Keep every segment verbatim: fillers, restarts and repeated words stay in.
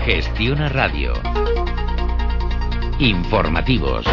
Gestiona Radio. Informativos.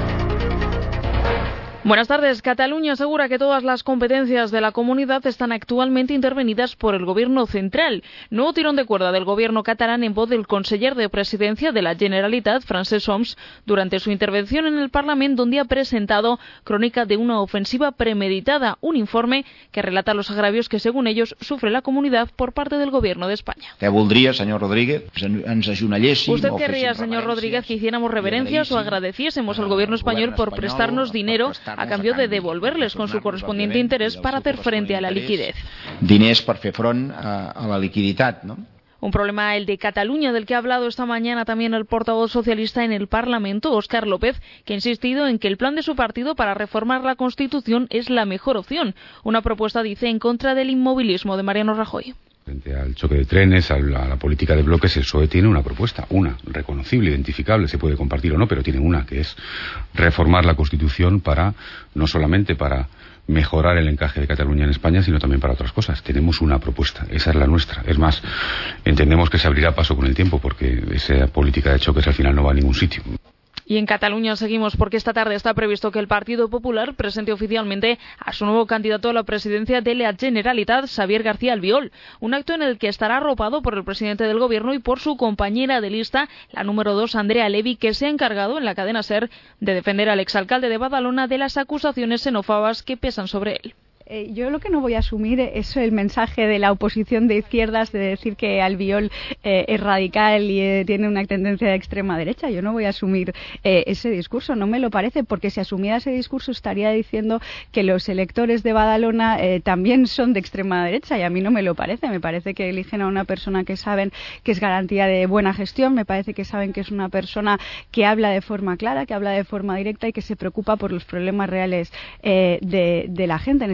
Buenas tardes. Cataluña asegura que todas las competencias de la comunidad están actualmente intervenidas por el Gobierno central. Nuevo tirón de cuerda del Gobierno catalán en voz del conseller de Presidencia de la Generalitat, Francesc Homs, durante su intervención en el Parlamento, donde ha presentado crónica de una ofensiva premeditada, un informe que relata los agravios que, según ellos, sufre la comunidad por parte del Gobierno de España. Què voldria, señor Rodríguez? Ens ajunalléssim. Usted querría, señor Rodríguez, que hiciéramos reverencias o agradeciésemos al Gobierno español por prestarnos dinero a cambio de devolverles con su correspondiente interés para hacer frente a la liquidez. Diners per fer front a, a la liquiditat, ¿no? Un problema, el de Cataluña, del que ha hablado esta mañana también el portavoz socialista en el Parlamento, Óscar López, que ha insistido en que el plan de su partido para reformar la Constitución es la mejor opción. Una propuesta, dice, en contra del inmovilismo de Mariano Rajoy. Frente al choque de trenes, a la, a la política de bloques, el P S O E tiene una propuesta, una, reconocible, identificable, se puede compartir o no, pero tiene una, que es reformar la Constitución para, no solamente para mejorar el encaje de Cataluña en España, sino también para otras cosas. Tenemos una propuesta, esa es la nuestra. Es más, entendemos que se abrirá paso con el tiempo, porque esa política de choques al final no va a ningún sitio. Y en Cataluña seguimos porque esta tarde está previsto que el Partido Popular presente oficialmente a su nuevo candidato a la presidencia de la Generalitat, Xavier García Albiol. Un acto en el que estará arropado por el presidente del Gobierno y por su compañera de lista, la número dos, Andrea Levy, que se ha encargado en la cadena SER de defender al exalcalde de Badalona de las acusaciones xenófobas que pesan sobre él. Eh, yo lo que no voy a asumir es el mensaje de la oposición de izquierdas de decir que Albiol eh, es radical y eh, tiene una tendencia de extrema derecha. Yo no voy a asumir eh, ese discurso, no me lo parece, porque si asumiera ese discurso estaría diciendo que los electores de Badalona eh, también son de extrema derecha, y a mí no me lo parece. Me parece que eligen a una persona que saben que es garantía de buena gestión, me parece que saben que es una persona que habla de forma clara, que habla de forma directa y que se preocupa por los problemas reales eh, de, de la gente.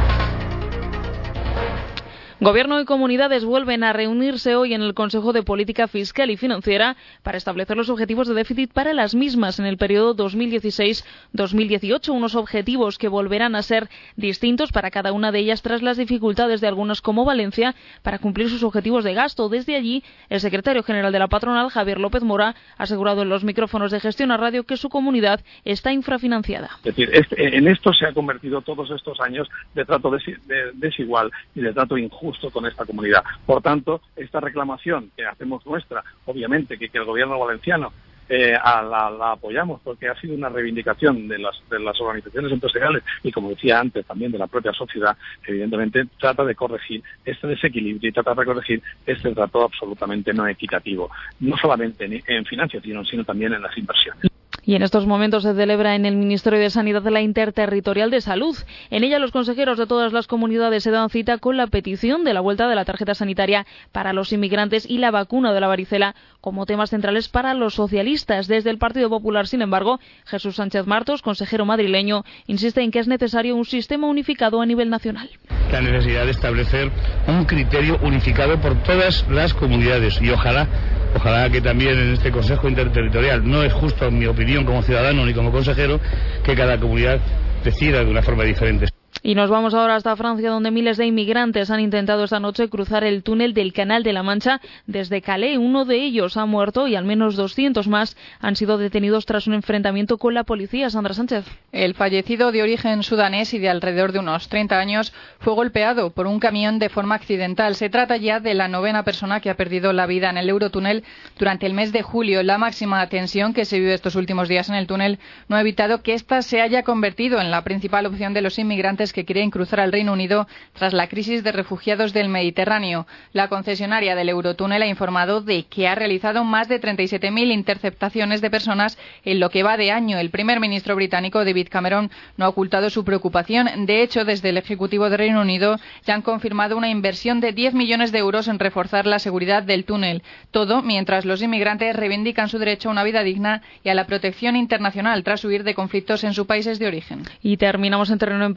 Gobierno y comunidades vuelven a reunirse hoy en el Consejo de Política Fiscal y Financiera para establecer los objetivos de déficit para las mismas en el periodo dos mil dieciséis dos mil dieciocho, unos objetivos que volverán a ser distintos para cada una de ellas tras las dificultades de algunas como Valencia para cumplir sus objetivos de gasto. Desde allí, el secretario general de la patronal, Javier López Mora, ha asegurado en los micrófonos de Gestiona Radio que su comunidad está infrafinanciada. Es decir, este, en esto se ha convertido todos estos años de trato des, de, desigual y de trato injusto con esta comunidad. Por tanto, esta reclamación que hacemos nuestra, obviamente que, que el gobierno valenciano eh, a la, la apoyamos porque ha sido una reivindicación de las, de las organizaciones empresariales y, como decía antes, también de la propia sociedad, evidentemente trata de corregir este desequilibrio y trata de corregir este trato absolutamente no equitativo, no solamente en, en financiación, sino también en las inversiones. Y en estos momentos se celebra en el Ministerio de Sanidad la Interterritorial de Salud. En ella los consejeros de todas las comunidades se dan cita con la petición de la vuelta de la tarjeta sanitaria para los inmigrantes y la vacuna de la varicela como temas centrales para los socialistas. Desde el Partido Popular, sin embargo, Jesús Sánchez Martos, consejero madrileño, insiste en que es necesario un sistema unificado a nivel nacional. La necesidad de establecer un criterio unificado por todas las comunidades y ojalá Ojalá que también en este Consejo Interterritorial, no es justo en mi opinión como ciudadano ni como consejero, que cada comunidad decida de una forma diferente. Y nos vamos ahora hasta Francia, donde miles de inmigrantes han intentado esta noche cruzar el túnel del Canal de la Mancha desde Calais. Uno de ellos ha muerto y al menos doscientos más han sido detenidos tras un enfrentamiento con la policía. Sandra Sánchez. El fallecido, de origen sudanés y de alrededor de unos treinta años, fue golpeado por un camión de forma accidental. Se trata ya de la novena persona que ha perdido la vida en el Eurotúnel durante el mes de julio. La máxima tensión que se vive estos últimos días en el túnel no ha evitado que ésta se haya convertido en la principal opción de los inmigrantes que quieren cruzar al Reino Unido tras la crisis de refugiados del Mediterráneo. La concesionaria del Eurotúnel ha informado de que ha realizado más de treinta y siete mil interceptaciones de personas en lo que va de año. El primer ministro británico, David Cameron, no ha ocultado su preocupación. De hecho, desde el Ejecutivo de Reino Unido ya han confirmado una inversión de diez millones de euros en reforzar la seguridad del túnel. Todo mientras los inmigrantes reivindican su derecho a una vida digna y a la protección internacional tras huir de conflictos en sus países de origen. Y terminamos en terreno empresarial.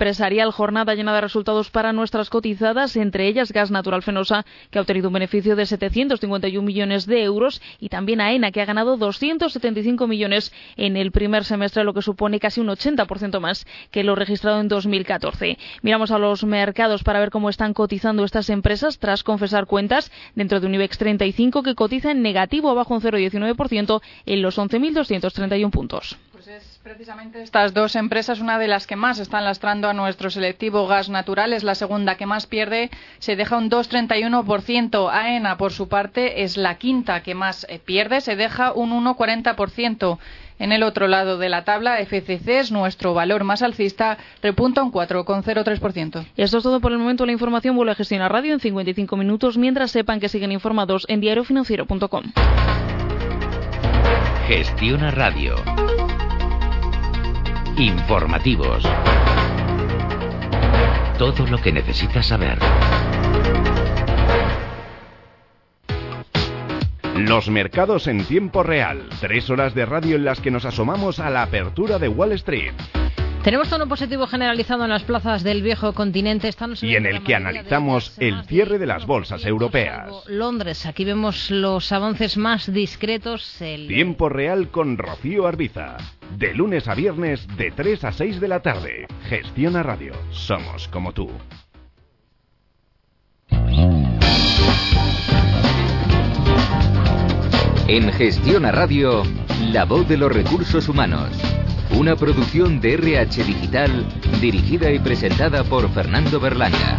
general, jornada llena de resultados para nuestras cotizadas, entre ellas Gas Natural Fenosa, que ha obtenido un beneficio de setecientos cincuenta y un millones de euros, y también AENA, que ha ganado doscientos setenta y cinco millones en el primer semestre, lo que supone casi un ochenta por ciento más que lo registrado en dos mil catorce. Miramos a los mercados para ver cómo están cotizando estas empresas tras confesar cuentas dentro de un IBEX treinta y cinco que cotiza en negativo, abajo un cero coma diecinueve por ciento en los once mil doscientos treinta y uno puntos. Pues es precisamente estas dos empresas una de las que más están lastrando a nuestro selectivo Gas Natural, es la segunda que más pierde, se deja un dos coma treinta y uno por ciento. AENA, por su parte, es la quinta que más pierde, se deja un uno coma cuarenta por ciento. En el otro lado de la tabla, F C C es nuestro valor más alcista, repunta un cuatro coma cero tres por ciento. Y esto es todo por el momento. La información vuelve a Gestionar Radio en cincuenta y cinco minutos, mientras sepan que siguen informados en diario financiero punto com. Gestiona Radio. Informativos. Todo lo que necesitas saber. Los mercados en tiempo real. Tres horas de radio en las que nos asomamos a la apertura de Wall Street. Tenemos tono positivo generalizado en las plazas del viejo continente. Estamos y en el que analizamos el cierre de las bolsas europeas. Londres, aquí vemos los avances más discretos. El... Tiempo real con Rocío Arbiza. De lunes a viernes, de tres a seis de la tarde. Gestiona Radio. Somos como tú. En Gestiona Radio, la voz de los recursos humanos. Una producción de R H Digital, dirigida y presentada por Fernando Berlanga.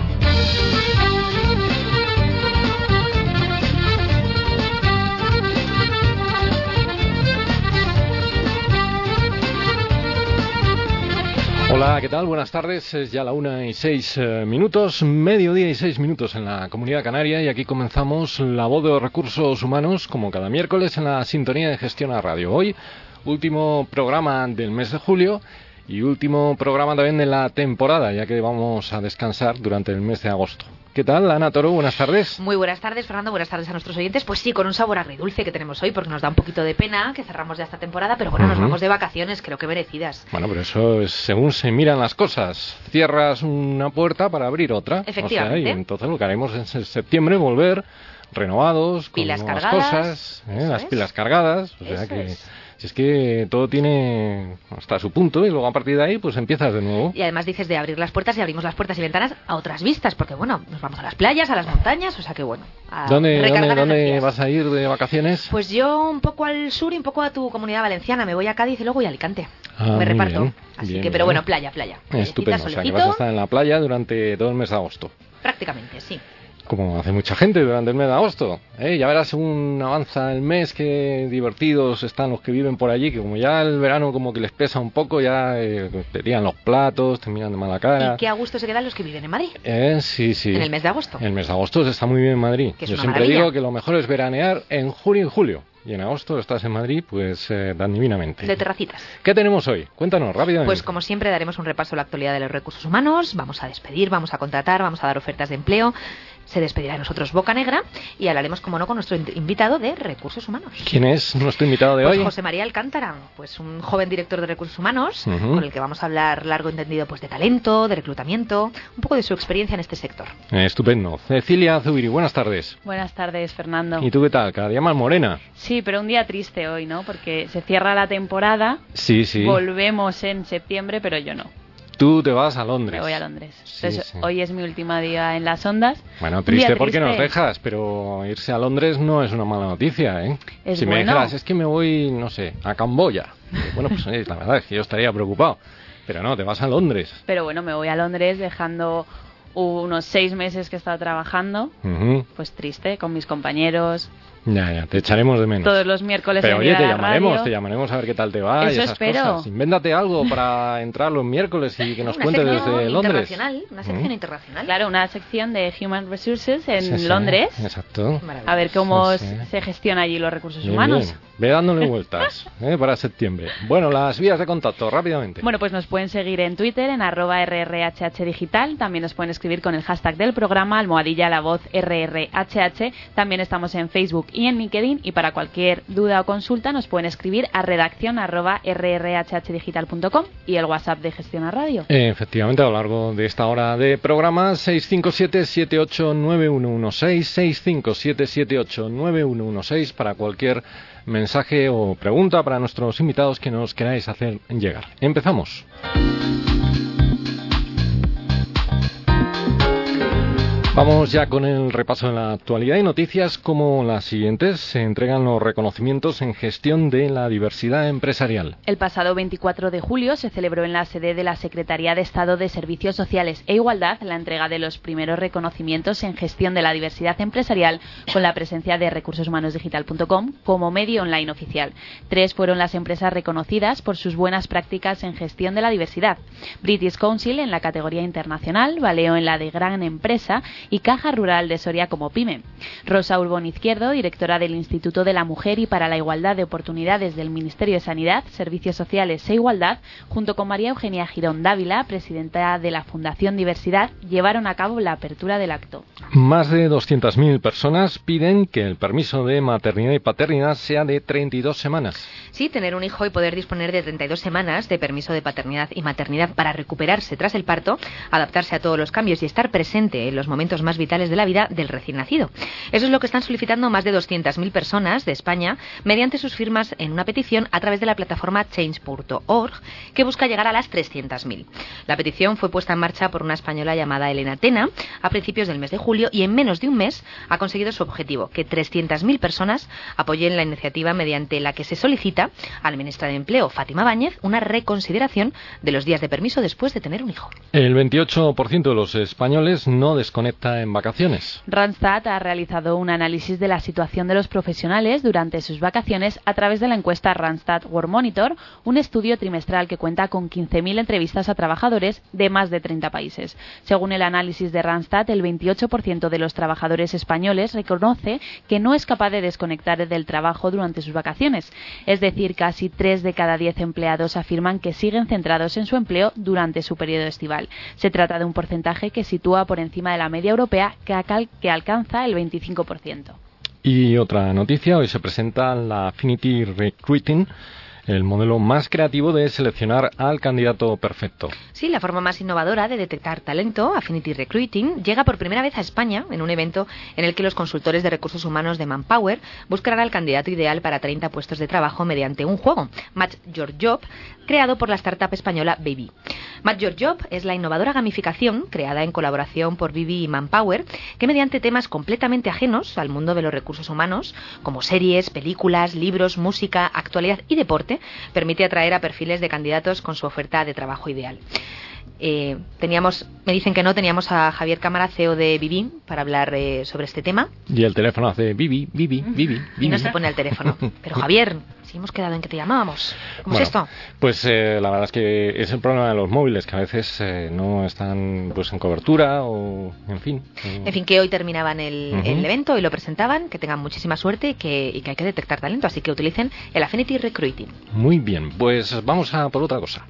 Hola, ¿qué tal? Buenas tardes. Es ya la una y seis eh, minutos, mediodía y seis minutos en la Comunidad Canaria, y aquí comenzamos la voz de los recursos humanos, como cada miércoles en la sintonía de Gestiona Radio. Hoy, último programa del mes de julio y último programa también de la temporada, ya que vamos a descansar durante el mes de agosto. ¿Qué tal, Ana Toro? Buenas tardes. Muy buenas tardes, Fernando. Buenas tardes a nuestros oyentes. Pues sí, con un sabor agridulce que tenemos hoy, porque nos da un poquito de pena que cerramos ya esta temporada, pero bueno, uh-huh. nos vamos de vacaciones, creo que merecidas. Bueno, pero eso es según se miran las cosas. Cierras una puerta para abrir otra. Efectivamente. O sea, y entonces lo que haremos es en septiembre volver renovados, con pilas nuevas cargadas, cosas, ¿eh? las es. pilas cargadas. O sea eso que... Es. Si es que todo tiene hasta su punto y luego a partir de ahí pues empiezas de nuevo. Y además dices de abrir las puertas y abrimos las puertas y ventanas a otras vistas, porque bueno, nos vamos a las playas, a las montañas, o sea que bueno. A ¿Dónde, ¿dónde, ¿dónde energías. vas a ir de vacaciones? Pues yo un poco al sur y un poco a tu Comunidad Valenciana. Me voy a Cádiz y luego voy a Alicante. Ah, me reparto. Bien, Así bien, que, pero bien. bueno, playa, playa. Estupendo, o sea que vas a estar en la playa durante todo el mes de agosto. Prácticamente, sí. Como hace mucha gente durante el mes de agosto. ¿eh? Ya verás según avanza el mes qué divertidos están los que viven por allí, que como ya el verano como que les pesa un poco, ya eh, te tiran los platos, te miran de mala cara. Y qué a gusto se quedan los que viven en Madrid. Eh, sí, sí. En el mes de agosto. En el mes de agosto se está muy bien en Madrid. Que es Yo una siempre maravilla. digo que lo mejor es veranear en junio y julio. Y en agosto estás en Madrid, pues eh, tan divinamente. De terracitas. ¿Qué tenemos hoy? Cuéntanos rápidamente. Pues como siempre daremos un repaso a la actualidad de los recursos humanos, vamos a despedir, vamos a contratar, vamos a dar ofertas de empleo, se despedirá de nosotros Boca Negra y hablaremos, como no, con nuestro invitado de recursos humanos. ¿Quién es nuestro invitado de pues hoy? José María Alcántara, pues un joven director de recursos humanos, uh-huh. con el que vamos a hablar largo y entendido pues de talento, de reclutamiento, un poco de su experiencia en este sector. Eh, estupendo. Cecilia Zubiri, buenas tardes. Buenas tardes, Fernando. ¿Y tú qué tal? Cada día más morena. Sí, pero un día triste hoy, ¿no? Porque se cierra la temporada. Sí, sí. Volvemos en septiembre, pero yo no. Tú te vas a Londres. Me voy a Londres. Sí, Entonces, sí. hoy es mi última día en las ondas. Bueno, triste, triste porque nos dejas, pero irse a Londres no es una mala noticia, ¿eh? Es si bueno. me dijeras, es que me voy, no sé, a Camboya. Bueno, pues oye, la verdad es que yo estaría preocupado. Pero no, te vas a Londres. Pero bueno, me voy a Londres dejando unos seis meses que he estado trabajando. Uh-huh. Pues triste, con mis compañeros. Ya, ya, te echaremos de menos. Todos los miércoles. Pero oye, te llamaremos, radio. te llamaremos a ver qué tal te va Eso y esas espero. cosas. Invéntate algo para entrar los miércoles y que nos una cuentes sección desde Londres. Internacional, una sección ¿Mm? internacional. Claro, una sección de Human Resources en Sí, sí, Londres. Exacto. A ver cómo Sí, sí. se gestiona allí los recursos Bien, humanos. bien. Ve dándole vueltas ¿eh? para septiembre. Bueno, las vías de contacto, rápidamente. Bueno, pues nos pueden seguir en Twitter, en arroba R R H H digital. También nos pueden escribir con el hashtag del programa, almohadilla la voz R R H H. También estamos en Facebook y en LinkedIn, y para cualquier duda o consulta nos pueden escribir a redacción arroba r r h h digital punto com y el WhatsApp de Gestiona Radio. Efectivamente, a lo largo de esta hora de programa, seis cinco siete, siete ocho nueve uno uno seis, seis cinco siete, siete ocho nueve uno uno seis para cualquier mensaje o pregunta para nuestros invitados que nos queráis hacer llegar. Empezamos. Vamos ya con el repaso de la actualidad y noticias como las siguientes. Se entregan los reconocimientos en gestión de la diversidad empresarial. El pasado veinticuatro de julio se celebró en la sede de la Secretaría de Estado de Servicios Sociales e Igualdad la entrega de los primeros reconocimientos en gestión de la diversidad empresarial con la presencia de recursos humanos digital punto com como medio online oficial. Tres fueron las empresas reconocidas por sus buenas prácticas en gestión de la diversidad. British Council en la categoría internacional, Valeo en la de gran empresa y Caja Rural de Soria como PYME. Rosa Urbón Izquierdo, directora del Instituto de la Mujer y para la Igualdad de Oportunidades del Ministerio de Sanidad, Servicios Sociales e Igualdad, junto con María Eugenia Girón Dávila, presidenta de la Fundación Diversidad, llevaron a cabo la apertura del acto. Más de doscientas mil personas piden que el permiso de maternidad y paternidad sea de treinta y dos semanas. Sí, tener un hijo y poder disponer de treinta y dos semanas de permiso de paternidad y maternidad para recuperarse tras el parto, adaptarse a todos los cambios y estar presente en los momentos más vitales de la vida del recién nacido. Eso es lo que están solicitando más de doscientas mil personas de España mediante sus firmas en una petición a través de la plataforma change punto org que busca llegar a las trescientas mil. La petición fue puesta en marcha por una española llamada Elena Tena a principios del mes de julio y en menos de un mes ha conseguido su objetivo, que trescientas mil personas apoyen la iniciativa mediante la que se solicita a la ministra de Empleo, Fátima Báñez, una reconsideración de los días de permiso después de tener un hijo. El veintiocho por ciento de los españoles no desconecta en vacaciones. Randstad ha realizado un análisis de la situación de los profesionales durante sus vacaciones a través de la encuesta Randstad Work Monitor, un estudio trimestral que cuenta con quince mil entrevistas a trabajadores de más de treinta países. Según el análisis de Randstad, el veintiocho por ciento de los trabajadores españoles reconoce que no es capaz de desconectar del trabajo durante sus vacaciones. Es decir, casi tres de cada diez empleados afirman que siguen centrados en su empleo durante su periodo estival. Se trata de un porcentaje que sitúa por encima de la media europea que, acal- que alcanza el veinticinco por ciento. Y otra noticia, hoy se presenta la Affinity Recruiting, el modelo más creativo de seleccionar al candidato perfecto. Sí, la forma más innovadora de detectar talento, Affinity Recruiting, llega por primera vez a España en un evento en el que los consultores de recursos humanos de Manpower buscarán al candidato ideal para treinta puestos de trabajo mediante un juego, Match Your Job, creado por la startup española Baby. Match Your Job es la innovadora gamificación creada en colaboración por Baby y Manpower, que mediante temas completamente ajenos al mundo de los recursos humanos, como series, películas, libros, música, actualidad y deporte, permite atraer a perfiles de candidatos con su oferta de trabajo ideal. Eh, teníamos, me dicen que no, teníamos a Javier Cámara, C E O de Vivi, para hablar eh, sobre este tema. Y el teléfono hace Vivi, Vivi, Vivi, Vivi. Y no se pone al teléfono. Pero Javier, si hemos quedado en que te llamábamos. ¿Cómo bueno, es esto? Pues eh, la verdad es que es el problema de los móviles, que a veces eh, no están pues en cobertura o, en fin. Eh. En fin, que hoy terminaban el, Uh-huh. el evento y lo presentaban, que tengan muchísima suerte y que, y que hay que detectar talento, así que utilicen el Affinity Recruiting. Muy bien, pues vamos a por otra cosa.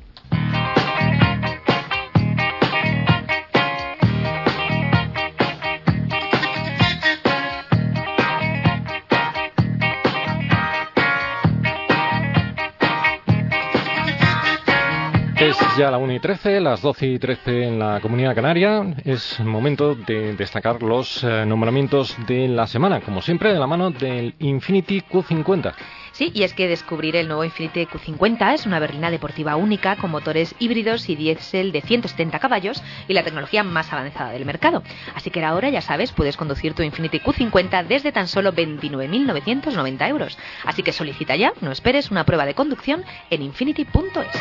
Es ya la una y trece, las doce y trece en la Comunidad Canaria. Es momento de destacar los eh, nombramientos de la semana, como siempre, de la mano del Infiniti Q cincuenta. Sí, y es que descubrir el nuevo Infiniti Q cincuenta es una berlina deportiva única con motores híbridos y diésel de ciento setenta caballos y la tecnología más avanzada del mercado. Así que ahora, ya sabes, puedes conducir tu Infiniti Q cincuenta desde tan solo veintinueve mil novecientos noventa euros. Así que solicita ya, no esperes, una prueba de conducción en infiniti punto es.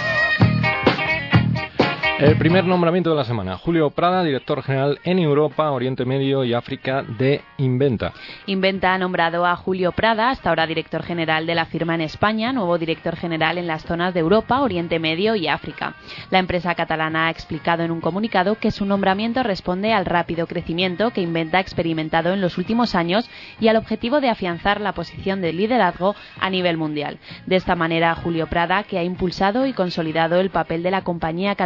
El primer nombramiento de la semana, Julio Prada, director general en Europa, Oriente Medio y África de Inventa. Inventa ha nombrado a Julio Prada, hasta ahora director general de la firma en España, nuevo director general en las zonas de Europa, Oriente Medio y África. La empresa catalana ha explicado en un comunicado que su nombramiento responde al rápido crecimiento que Inventa ha experimentado en los últimos años y al objetivo de afianzar la posición de liderazgo a nivel mundial. De esta manera, Julio Prada, que ha impulsado y consolidado el papel de la compañía catalana en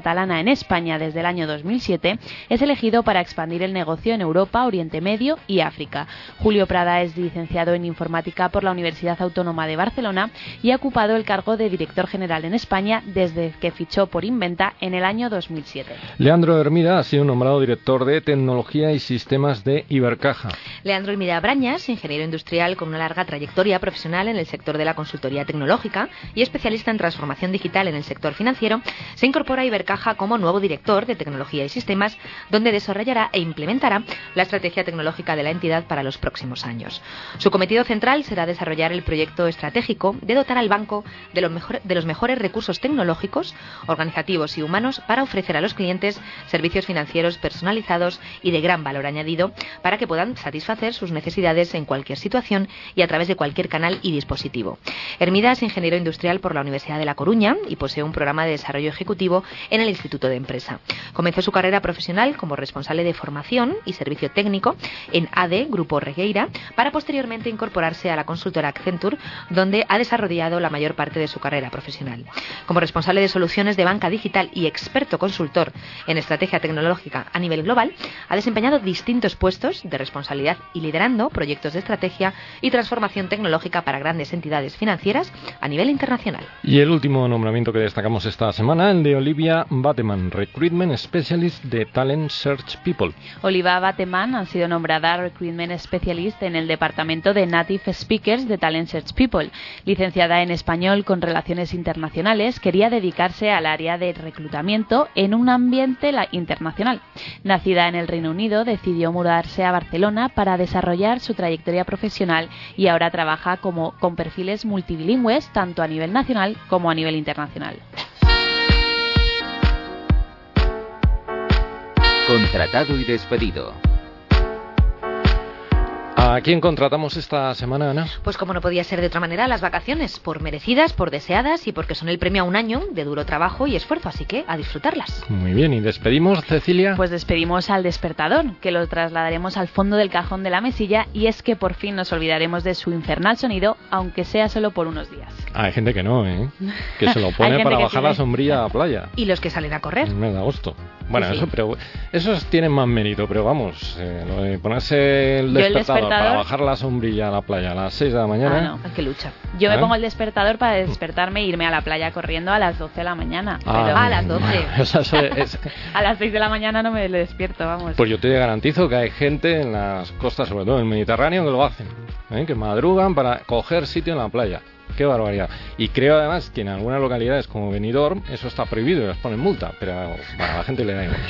en España desde el año dos mil siete, es elegido para expandir el negocio en Europa, Oriente Medio y África. Julio Prada es licenciado en Informática por la Universidad Autónoma de Barcelona y ha ocupado el cargo de director general en España desde que fichó por Inventa en el año dos mil siete. Leandro Hermida ha sido nombrado director de Tecnología y Sistemas de Ibercaja. Leandro Hermida Brañas, ingeniero industrial con una larga trayectoria profesional en el sector de la consultoría tecnológica y especialista en transformación digital en el sector financiero, se incorpora a Ibercaja como nuevo director de Tecnología y Sistemas, donde desarrollará e implementará la estrategia tecnológica de la entidad para los próximos años. Su cometido central será desarrollar el proyecto estratégico de dotar al banco de los, mejor, de los mejores recursos tecnológicos, organizativos y humanos para ofrecer a los clientes servicios financieros personalizados y de gran valor añadido para que puedan satisfacer sus necesidades en cualquier situación y a través de cualquier canal y dispositivo. Hermida es ingeniero industrial por la Universidad de La Coruña y posee un programa de desarrollo ejecutivo en el Instituto de Empresa. Comenzó su carrera profesional como responsable de formación y servicio técnico en A D Grupo Regueira para posteriormente incorporarse a la consultora Accenture, donde ha desarrollado la mayor parte de su carrera profesional. Como responsable de soluciones de banca digital y experto consultor en estrategia tecnológica a nivel global, ha desempeñado distintos puestos de responsabilidad y liderando proyectos de estrategia y transformación tecnológica para grandes entidades financieras a nivel internacional. Y el último nombramiento que destacamos esta semana, el de Olivia Bateman, Recruitment Specialist de Talent Search People. Olivia Bateman ha sido nombrada Recruitment Specialist en el departamento de Native Speakers de Talent Search People. Licenciada en español con relaciones internacionales, quería dedicarse al área de reclutamiento en un ambiente internacional. Nacida en el Reino Unido, decidió mudarse a Barcelona para desarrollar su trayectoria profesional y ahora trabaja como, con perfiles multilingües tanto a nivel nacional como a nivel internacional. Contratado y despedido. ¿A quién contratamos esta semana, Ana? Pues como no podía ser de otra manera, las vacaciones, por merecidas, por deseadas y porque son el premio a un año de duro trabajo y esfuerzo, así que a disfrutarlas. Muy bien, ¿y despedimos, Cecilia? Pues despedimos al despertador, que lo trasladaremos al fondo del cajón de la mesilla, y es que por fin nos olvidaremos de su infernal sonido, aunque sea solo por unos días. Hay gente que no, ¿eh? Que se lo pone para bajar la sombrilla a la playa. Y los que salen a correr. En el mes de agosto. Bueno, sí, eso, sí. pero esos tienen más mérito, pero vamos, eh, lo de ponerse el despertador, el despertador para bajar la sombrilla a la playa a las seis de la mañana. Ah, no, qué lucha. Yo ¿Eh? me pongo el despertador para despertarme e irme a la playa corriendo a las doce de la mañana. Ah, pero a las doce. Bueno, eso, eso es... A las seis de la mañana no me despierto, vamos. Pues yo te garantizo que hay gente en las costas, sobre todo en el Mediterráneo, que lo hacen, ¿eh? Que madrugan para coger sitio en la playa. Qué barbaridad. Y creo además que en algunas localidades como Benidorm eso está prohibido y les ponen multa, pero a la gente le da igual.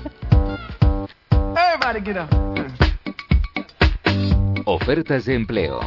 Ofertas de empleo.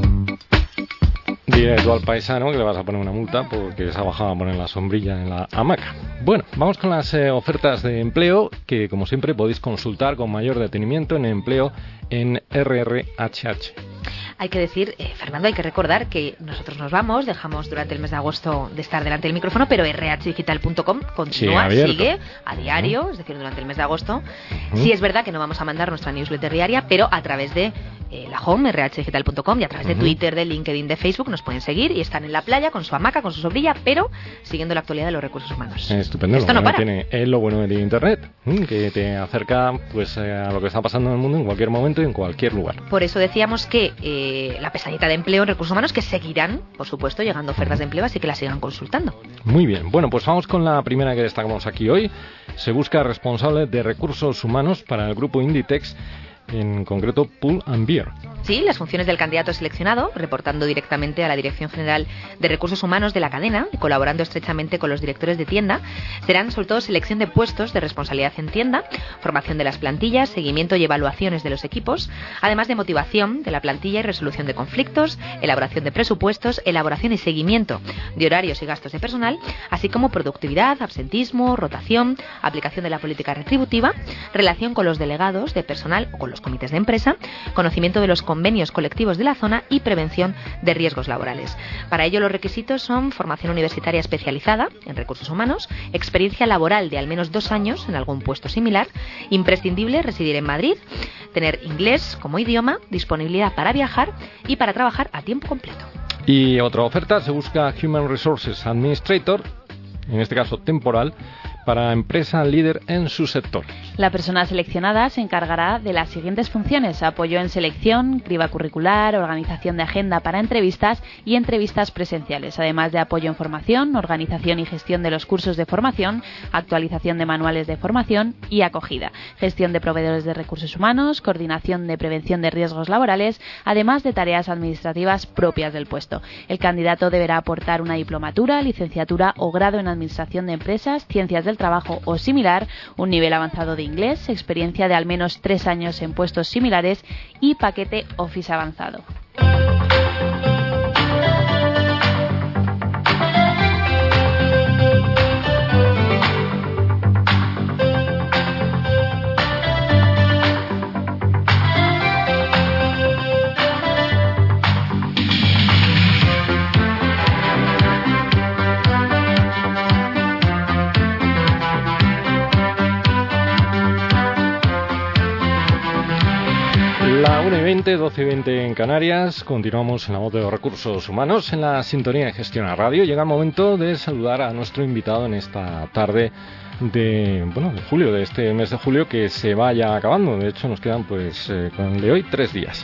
Dile tú al paisano que le vas a poner una multa porque se ha bajado a poner la sombrilla en la hamaca. Bueno, vamos con las eh, ofertas de empleo que, como siempre, podéis consultar con mayor detenimiento en empleo en R R H H. Hay que decir, eh, Fernando, hay que recordar que nosotros nos vamos, dejamos durante el mes de agosto de estar delante del micrófono, pero erre hache digital punto com continúa, sí, sigue a diario, uh-huh. es decir, durante el mes de agosto. Uh-huh. Sí es verdad que no vamos a mandar nuestra newsletter diaria, pero a través de eh, la home, erre hache digital punto com, y a través uh-huh. de Twitter, de LinkedIn, de Facebook, nos pueden seguir y están en la playa con su hamaca, con su sombrilla, pero siguiendo la actualidad de los recursos humanos. Estupendo. Esto lo no bueno para. Tiene, es lo bueno de Internet, que te acerca pues eh, a lo que está pasando en el mundo en cualquier momento y en cualquier lugar. Por eso decíamos que eh, la pestañita de empleo en recursos humanos, que seguirán, por supuesto, llegando ofertas de empleo, así que las sigan consultando. Muy bien, bueno, pues vamos con la primera que destacamos aquí hoy. Se busca responsable de recursos humanos para el grupo Inditex, en concreto Pull and Bear. Sí, las funciones del candidato seleccionado, reportando directamente a la Dirección General de Recursos Humanos de la cadena y colaborando estrechamente con los directores de tienda, serán sobre todo selección de puestos de responsabilidad en tienda, formación de las plantillas, seguimiento y evaluaciones de los equipos, además de motivación de la plantilla y resolución de conflictos, elaboración de presupuestos, elaboración y seguimiento de horarios y gastos de personal, así como productividad, absentismo, rotación, aplicación de la política retributiva, relación con los delegados de personal o con los comités de empresa, conocimiento de los convenios colectivos de la zona y prevención de riesgos laborales. Para ello, los requisitos son formación universitaria especializada en recursos humanos, experiencia laboral de al menos dos años en algún puesto similar, imprescindible residir en Madrid, tener inglés como idioma, disponibilidad para viajar y para trabajar a tiempo completo. Y otra oferta, se busca Human Resources Administrator, en este caso temporal, para empresa líder en su sector. La persona seleccionada se encargará de las siguientes funciones: apoyo en selección, criba curricular, organización de agenda para entrevistas y entrevistas presenciales, además de apoyo en formación, organización y gestión de los cursos de formación, actualización de manuales de formación y acogida, gestión de proveedores de recursos humanos, coordinación de prevención de riesgos laborales, además de tareas administrativas propias del puesto. El candidato deberá aportar una diplomatura, licenciatura o grado en administración de empresas, ciencias del trabajo o similar, un nivel avanzado de inglés, experiencia de al menos tres años en puestos similares y paquete Office avanzado. La una y veinte, doce y veinte en Canarias. Continuamos en la voz de los recursos humanos en la sintonía de Gestiona Radio. Llega el momento de saludar a nuestro invitado en esta tarde de, bueno, de julio, de este mes de julio que se vaya acabando. De hecho, nos quedan, pues, eh, con el de hoy, tres días.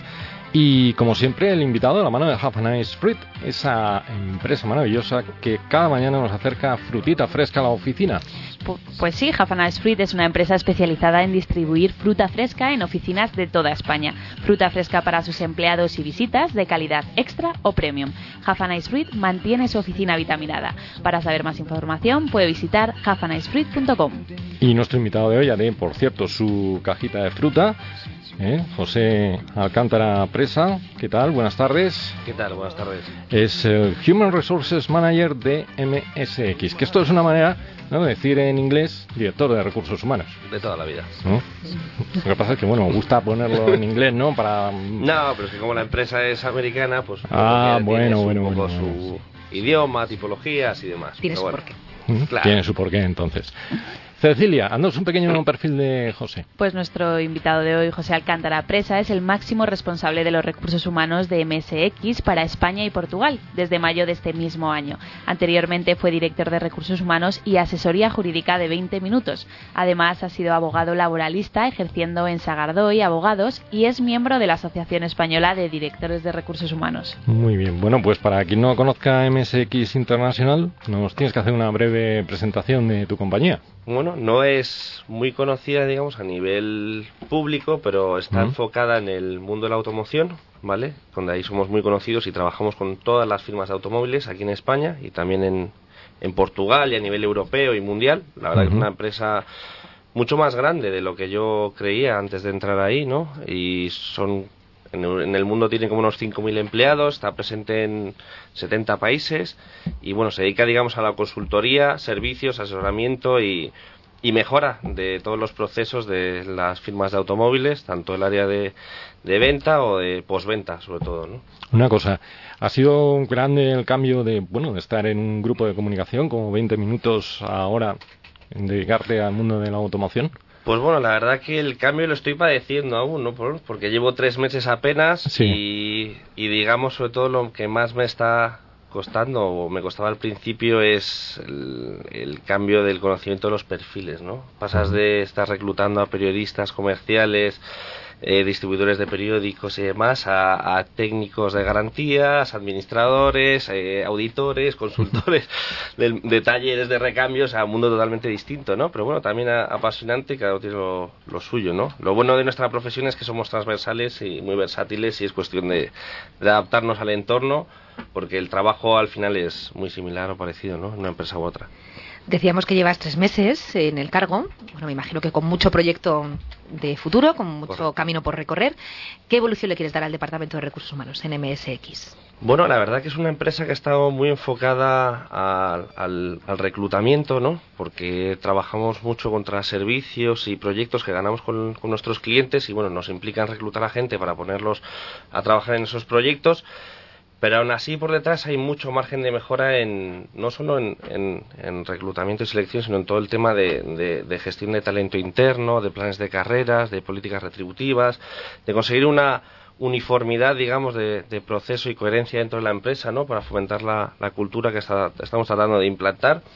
Y como siempre, el invitado de la mano de Have a Nice Fruit, esa empresa maravillosa que cada mañana nos acerca frutita fresca a la oficina. Pues sí, Have a Nice Fruit es una empresa especializada en distribuir fruta fresca en oficinas de toda España. Fruta fresca para sus empleados y visitas de calidad extra o premium. Have a Nice Fruit mantiene su oficina vitaminada. Para saber más información puede visitar have a nice fruit punto com. Y nuestro invitado de hoy haré, por cierto, su cajita de fruta. ¿Eh? José Alcántara Presa, ¿qué tal? Buenas tardes. ¿Qué tal? Buenas tardes. Es el Human Resources Manager de M S X, que esto es una manera, ¿no?, de decir en inglés director de recursos humanos. De toda la vida. ¿No? Lo que pasa es que, bueno, me gusta ponerlo en inglés, ¿no? Para... No, pero es que como la empresa es americana, pues... Ah, bueno, tiene bueno, un poco bueno, su bueno. idioma, tipologías y demás. Tiene su bueno. porqué. Claro. Tiene su porqué, entonces. Cecilia, haznos un pequeño perfil de José. Pues nuestro invitado de hoy, José Alcántara Presa, es el máximo responsable de los recursos humanos de M S X para España y Portugal desde mayo de este mismo año. Anteriormente fue director de recursos humanos y asesoría jurídica de veinte minutos. Además, ha sido abogado laboralista ejerciendo en Sagardoy Abogados y es miembro de la Asociación Española de Directores de Recursos Humanos. Muy bien. Bueno, pues para quien no conozca M S X International, nos tienes que hacer una breve presentación de tu compañía. Bueno, no es muy conocida, digamos, a nivel público, pero está uh-huh. enfocada en el mundo de la automoción, ¿vale? Donde ahí somos muy conocidos y trabajamos con todas las firmas de automóviles aquí en España y también en, en Portugal y a nivel europeo y mundial. La verdad uh-huh. que es una empresa mucho más grande de lo que yo creía antes de entrar ahí, ¿no? Y son... En el mundo tiene como unos cinco mil empleados, está presente en setenta países y bueno, se dedica, digamos, a la consultoría, servicios, asesoramiento y, y mejora de todos los procesos de las firmas de automóviles, tanto el área de, de venta o de postventa, sobre todo, ¿no? Una cosa, ha sido grande el cambio de, bueno, de estar en un grupo de comunicación como veinte minutos ahora en dedicarte al mundo de la automoción. Pues bueno, la verdad que el cambio lo estoy padeciendo aún, ¿no? Porque llevo tres meses apenas sí. y, y digamos, sobre todo lo que más me está costando, o me costaba al principio, es el, el cambio del conocimiento de los perfiles, ¿no? Pasas de estar reclutando a periodistas comerciales, eh, distribuidores de periódicos y demás, a, a técnicos de garantías, administradores, eh, auditores, consultores de, de talleres de recambios, a un mundo totalmente distinto, ¿no? Pero bueno, también a, apasionante, cada uno tiene lo, lo suyo, ¿no? Lo bueno de nuestra profesión es que somos transversales y muy versátiles y es cuestión de, de adaptarnos al entorno, porque el trabajo al final es muy similar o parecido, ¿no? En una empresa u otra. Decíamos que llevas tres meses en el cargo. Bueno, me imagino que con mucho proyecto de futuro, con mucho Correcto. camino por recorrer. ¿Qué evolución le quieres dar al Departamento de Recursos Humanos en M S X? Bueno, la verdad que es una empresa que ha estado muy enfocada al, al, al reclutamiento, ¿no? Porque trabajamos mucho contra servicios y proyectos que ganamos con, con nuestros clientes y, bueno, nos implican reclutar a gente para ponerlos a trabajar en esos proyectos. Pero aún así, por detrás hay mucho margen de mejora, en no solo en, en, en reclutamiento y selección, sino en todo el tema de, de, de gestión de talento interno, de planes de carreras, de políticas retributivas, de conseguir una uniformidad, digamos, de, de proceso y coherencia dentro de la empresa, ¿no? Para fomentar la, la cultura que está, estamos tratando de implantar.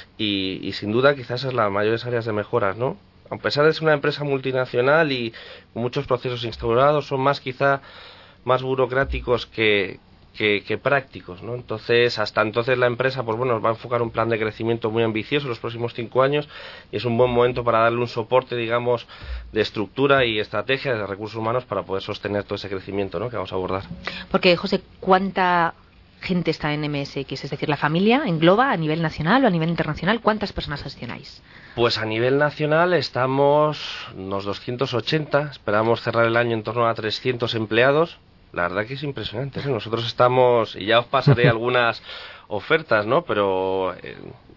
y, y sin duda quizás es las mayores áreas de mejoras, ¿no? A pesar de ser una empresa multinacional y con muchos procesos instaurados, son más quizá más burocráticos que, que, que prácticos, ¿no? Entonces, hasta entonces la empresa, pues bueno, va a enfocar un plan de crecimiento muy ambicioso en los próximos cinco años y es un buen momento para darle un soporte, digamos, de estructura y estrategia de recursos humanos para poder sostener todo ese crecimiento, ¿no?, que vamos a abordar. Porque, José, ¿cuánta gente está en M S X? Es decir, ¿la familia engloba a nivel nacional o a nivel internacional? ¿Cuántas personas gestionáis? Pues a nivel nacional estamos unos doscientos ochenta, esperamos cerrar el año en torno a trescientos empleados. La verdad que es impresionante, ¿eh? Nosotros estamos, y ya os pasaré algunas ofertas, ¿no? Pero eh,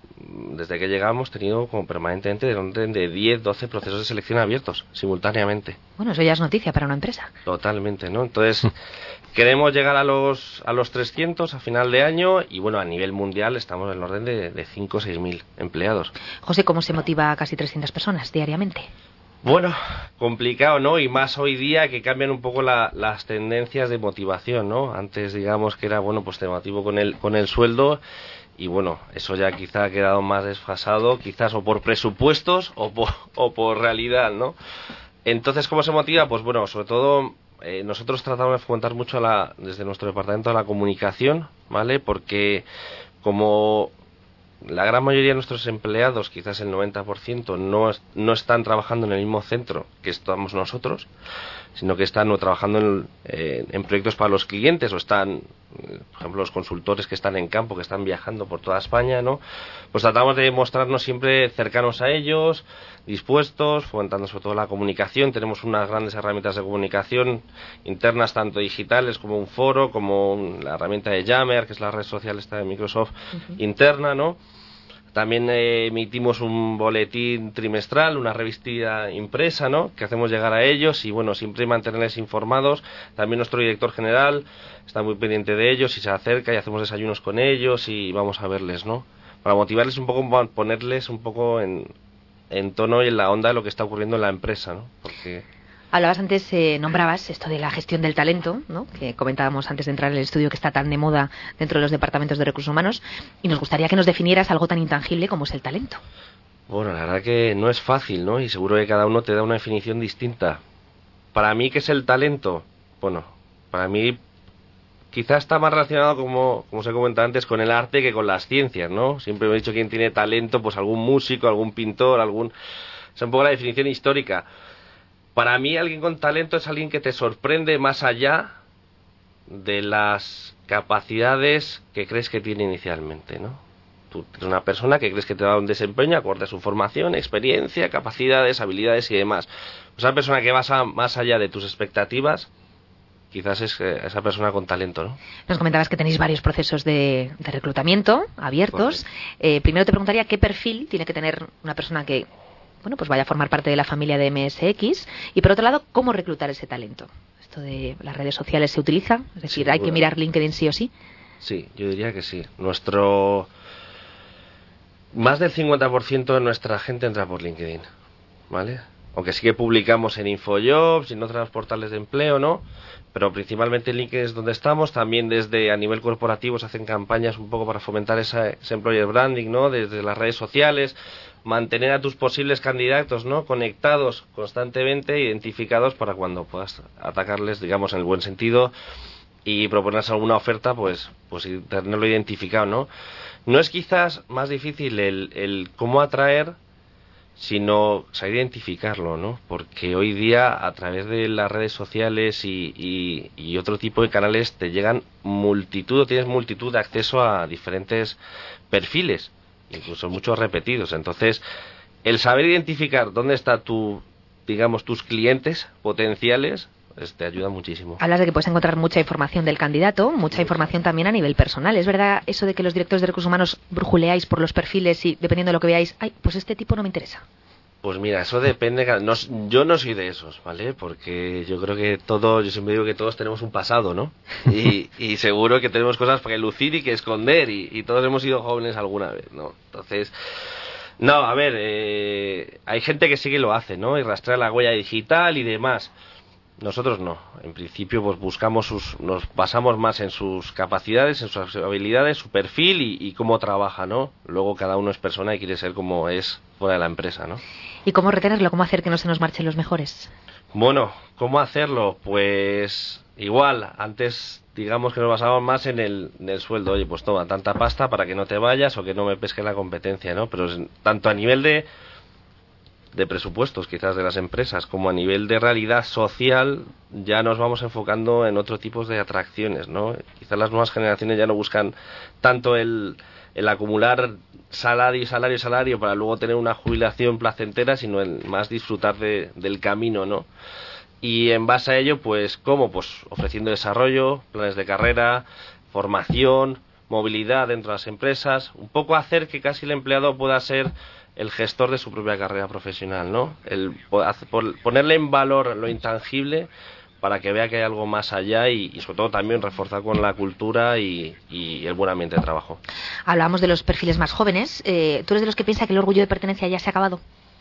desde que llegamos hemos tenido como permanentemente de orden de diez, doce procesos de selección abiertos simultáneamente. Bueno, eso ya es noticia para una empresa. Totalmente, ¿no? Entonces, queremos llegar a los a los trescientos a final de año y, bueno, a nivel mundial estamos en el orden de, de cinco o seis mil empleados. José, ¿cómo se motiva a casi trescientas personas diariamente? Bueno, complicado, ¿no? Y más hoy día que cambian un poco la, las tendencias de motivación, ¿no? Antes, digamos que era, bueno, pues te motivo con el, con el sueldo y, bueno, eso ya quizá ha quedado más desfasado, quizás o por presupuestos o por, o por realidad, ¿no? Entonces, ¿cómo se motiva? Pues, bueno, sobre todo eh, nosotros tratamos de fomentar mucho a la, desde nuestro departamento a la comunicación, ¿vale? Porque como la gran mayoría de nuestros empleados, quizás el noventa por ciento, no, no están trabajando en el mismo centro que estamos nosotros, sino que están o trabajando en, eh, en proyectos para los clientes o están, por ejemplo, los consultores que están en campo, que están viajando por toda España, ¿no? Pues tratamos de mostrarnos siempre cercanos a ellos, dispuestos, fomentando sobre todo la comunicación. Tenemos unas grandes herramientas de comunicación internas, tanto digitales como un foro, como la herramienta de Yammer, que es la red social esta de Microsoft uh-huh. interna, ¿no? También eh, emitimos un boletín trimestral, una revista impresa, ¿no?, que hacemos llegar a ellos y, bueno, siempre mantenerles informados. También nuestro director general está muy pendiente de ellos y se acerca y hacemos desayunos con ellos y vamos a verles, ¿no?, para motivarles un poco, ponerles un poco en, en tono y en la onda de lo que está ocurriendo en la empresa, ¿no? Porque hablabas antes, eh, nombrabas esto de la gestión del talento, ¿no?, que comentábamos antes de entrar en el estudio, que está tan de moda dentro de los departamentos de recursos humanos, y nos gustaría que nos definieras algo tan intangible como es el talento. Bueno, la verdad que no es fácil, ¿no?, y seguro que cada uno te da una definición distinta. Para mí, ¿qué es el talento? Bueno, para mí quizás está más relacionado, como, como os he comentado antes, con el arte que con las ciencias, ¿no? Siempre me he dicho quién tiene talento, pues algún músico, algún pintor, algún... Es un poco la definición histórica. Para mí, alguien con talento es alguien que te sorprende más allá de las capacidades que crees que tiene inicialmente, ¿no? Tú eres una persona que crees que te da un desempeño acorde a su formación, experiencia, capacidades, habilidades y demás. Esa persona que va más allá de tus expectativas, quizás es esa persona con talento, ¿no? Nos comentabas que tenéis varios procesos de, de reclutamiento abiertos. Eh, primero te preguntaría qué perfil tiene que tener una persona que, bueno, pues vaya a formar parte de la familia de M S X, y por otro lado, ¿cómo reclutar ese talento? ¿Esto de las redes sociales se utiliza? Es decir, sí, ¿hay bueno. que mirar LinkedIn sí o sí? Sí, yo diría que sí. Nuestro... Más del cincuenta por ciento de nuestra gente entra por LinkedIn, ¿vale? Aunque sí que publicamos en InfoJobs y en otros portales de empleo, ¿no? Pero principalmente en LinkedIn es donde estamos. También desde a nivel corporativo se hacen campañas un poco para fomentar esa, ese employer branding, ¿no? Desde las redes sociales, mantener a tus posibles candidatos, ¿no?, conectados constantemente, identificados para cuando puedas atacarles, digamos, en el buen sentido y proponerles alguna oferta, pues, pues tenerlo identificado, ¿no? No es quizás más difícil el, el cómo atraer, sino saber identificarlo, ¿no? Porque hoy día a través de las redes sociales y, y, y otro tipo de canales te llegan multitud, o tienes multitud de acceso a diferentes perfiles, incluso muchos repetidos. Entonces, el saber identificar dónde está tu, digamos, tus clientes potenciales, pues te ayuda muchísimo. Hablas de que puedes encontrar mucha información del candidato, mucha información también a nivel personal. ¿Es verdad eso de que los directores de recursos humanos brujuleáis por los perfiles y dependiendo de lo que veáis, ay, pues este tipo no me interesa? Pues mira, eso depende. No, yo no soy de esos, ¿vale? Porque yo creo que todos, yo siempre digo que todos tenemos un pasado, ¿no? Y, y seguro que tenemos cosas que lucir y que esconder, y, y todos hemos sido jóvenes alguna vez, ¿no? Entonces, no, a ver, eh, hay gente que sí que lo hace, ¿no? Y rastrea la huella digital y demás. Nosotros no. En principio, pues buscamos sus, nos basamos más en sus capacidades, en sus habilidades, su perfil y, y cómo trabaja, ¿no? Luego cada uno es persona y quiere ser como es fuera de la empresa, ¿no? ¿Y cómo retenerlo? ¿Cómo hacer que no se nos marchen los mejores? Bueno, ¿cómo hacerlo? Pues igual, antes digamos que nos basábamos más en el, en el sueldo. Oye, pues toma tanta pasta para que no te vayas o que no me pesque la competencia, ¿no? Pero tanto a nivel de de presupuestos quizás de las empresas como a nivel de realidad social ya nos vamos enfocando en otro tipo de atracciones, ¿no? Quizás las nuevas generaciones ya no buscan tanto el, el acumular salario, salario, salario para luego tener una jubilación placentera, sino el más disfrutar de, del camino, ¿no? Y en base a ello, pues, ¿cómo? Pues ofreciendo desarrollo, planes de carrera, formación, movilidad dentro de las empresas, un poco hacer que casi el empleado pueda ser el gestor de su propia carrera profesional, ¿no? El ponerle en valor lo intangible para que vea que hay algo más allá y, y sobre todo también reforzar con la cultura y, y el buen ambiente de trabajo. Hablábamos de los perfiles más jóvenes. Eh, ¿Tú eres de los que piensa que el orgullo de pertenencia ya se ha acabado?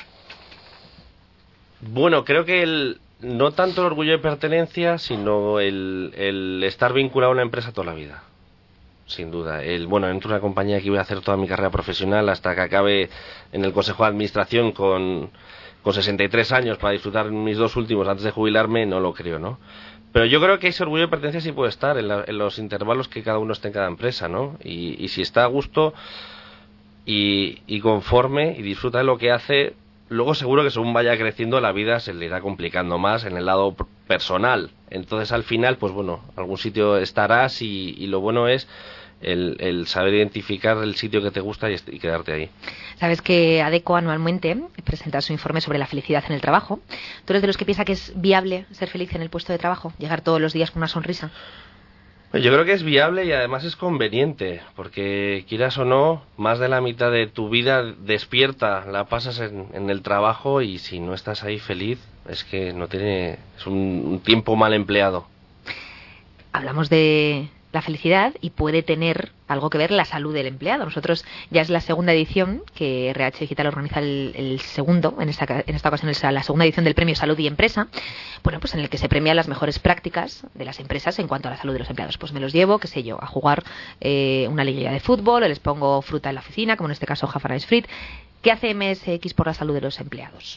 Bueno, creo que el, no tanto el orgullo de pertenencia, sino el, el estar vinculado a una empresa toda la vida. Sin duda. El, bueno, entro en una compañía que voy a hacer toda mi carrera profesional hasta que acabe en el Consejo de Administración con, con sesenta y tres años para disfrutar mis dos últimos antes de jubilarme, no lo creo, ¿no? Pero yo creo que ese orgullo de pertenencia sí puede estar en, la, en los intervalos que cada uno esté en cada empresa, ¿no? Y, y si está a gusto y, y conforme y disfruta de lo que hace, luego seguro que según vaya creciendo la vida se le irá complicando más en el lado personal. Entonces al final, pues bueno, algún sitio estarás y, y lo bueno es el, el saber identificar el sitio que te gusta y, y quedarte ahí. Sabes que ADECO anualmente presenta su informe sobre la felicidad en el trabajo. ¿Tú eres de los que piensa que es viable ser feliz en el puesto de trabajo? ¿Llegar todos los días con una sonrisa? Yo creo que es viable y además es conveniente, porque quieras o no, más de la mitad de tu vida despierta la pasas en, en el trabajo y si no estás ahí feliz, es que no tiene, es un, un tiempo mal empleado. Hablamos de la felicidad y puede tener algo que ver la salud del empleado. Nosotros ya es la segunda edición que R H Digital organiza el, el segundo, en esta, en esta ocasión es la segunda edición del Premio Salud y Empresa, bueno, pues en el que se premian las mejores prácticas de las empresas en cuanto a la salud de los empleados. Pues me los llevo, qué sé yo, a jugar eh, una liguilla de fútbol, o les pongo fruta en la oficina, como en este caso Jafra is Fruit. ¿Qué hace M S X por la salud de los empleados?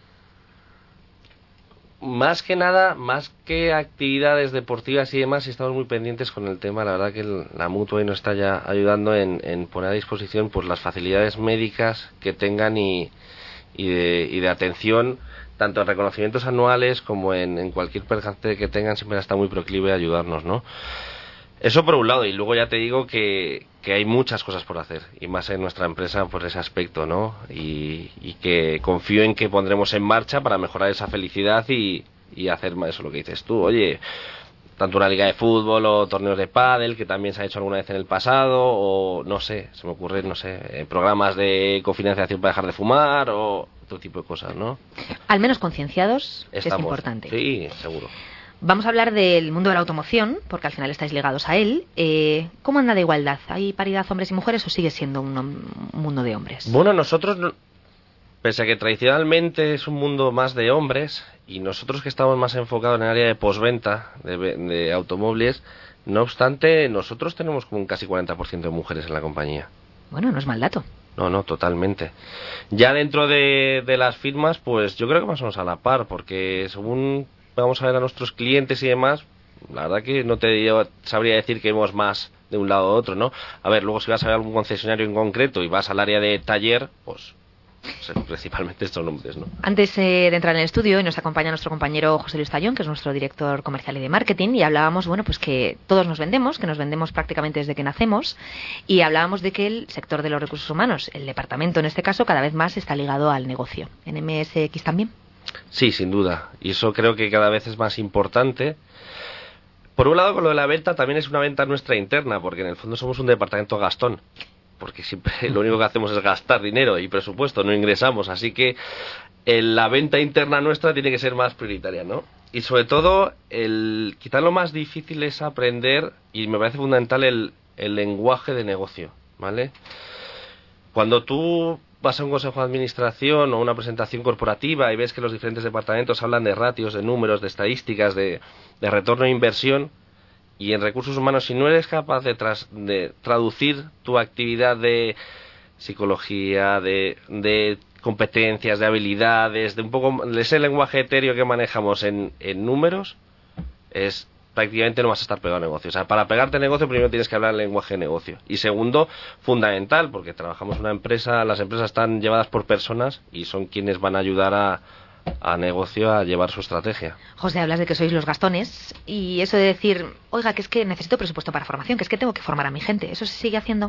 Más que nada, más que actividades deportivas y demás, estamos muy pendientes con el tema. La verdad que el, la Mutua hoy nos está ya ayudando en, en poner a disposición pues las facilidades médicas que tengan y, y, de, y de atención, tanto en reconocimientos anuales como en, en cualquier percance que tengan, siempre está muy proclive a ayudarnos, ¿no? Eso por un lado, y luego ya te digo que, que hay muchas cosas por hacer, y más en nuestra empresa por ese aspecto, ¿no? Y, y que confío en que pondremos en marcha para mejorar esa felicidad y, y hacer más eso lo que dices tú. Oye, tanto una liga de fútbol o torneos de pádel, que también se ha hecho alguna vez en el pasado, o no sé, se me ocurren, no sé, eh, programas de cofinanciación para dejar de fumar, o otro tipo de cosas, ¿no? Al menos concienciados, es Estamos, importante. Sí, seguro. Vamos a hablar del mundo de la automoción, porque al final estáis ligados a él. Eh, ¿Cómo anda de igualdad? ¿Hay paridad hombres y mujeres o sigue siendo un, un mundo de hombres? Bueno, nosotros, pese a que tradicionalmente es un mundo más de hombres, y nosotros que estamos más enfocados en el área de postventa de, de automóviles, no obstante, nosotros tenemos como un casi cuarenta por ciento de mujeres en la compañía. Bueno, no es mal dato. No, no, totalmente. Ya dentro de, de las firmas, pues yo creo que más o menos a la par, porque según vamos a ver a nuestros clientes y demás, la verdad que no te sabría decir que vemos más de un lado u otro, ¿no? A ver, luego si vas a ver algún concesionario en concreto y vas al área de taller, pues principalmente estos nombres, ¿no? Antes eh, de entrar en el estudio, nos acompaña nuestro compañero José Luis Tallón, que es nuestro director comercial y de marketing, y hablábamos, bueno, pues que todos nos vendemos, que nos vendemos prácticamente desde que nacemos, y hablábamos de que el sector de los recursos humanos, el departamento en este caso, cada vez más está ligado al negocio. ¿En M S X también? Sí, sin duda. Y eso creo que cada vez es más importante. Por un lado, con lo de la venta, también es una venta nuestra interna, porque en el fondo somos un departamento gastón. Porque siempre lo único que hacemos es gastar dinero y presupuesto, no ingresamos. Así que el, la venta interna nuestra tiene que ser más prioritaria, ¿no? Y sobre todo, el, quizá lo más difícil es aprender, y me parece fundamental, el, el lenguaje de negocio, ¿vale? Cuando tú vas a un consejo de administración o una presentación corporativa y ves que los diferentes departamentos hablan de ratios, de números, de estadísticas, de, de retorno de inversión, y en recursos humanos, si no eres capaz de, tras, de traducir tu actividad de psicología, de, de competencias, de habilidades, de un poco de ese lenguaje etéreo que manejamos en, en números, es prácticamente no vas a estar pegado a negocio. O sea, para pegarte a negocio primero tienes que hablar el lenguaje de negocio. Y segundo, fundamental, porque trabajamos en una empresa, las empresas están llevadas por personas y son quienes van a ayudar a, a negocio a llevar su estrategia. José, hablas de que sois los gastones y eso de decir, oiga, que es que necesito presupuesto para formación, que es que tengo que formar a mi gente, ¿eso se sigue haciendo?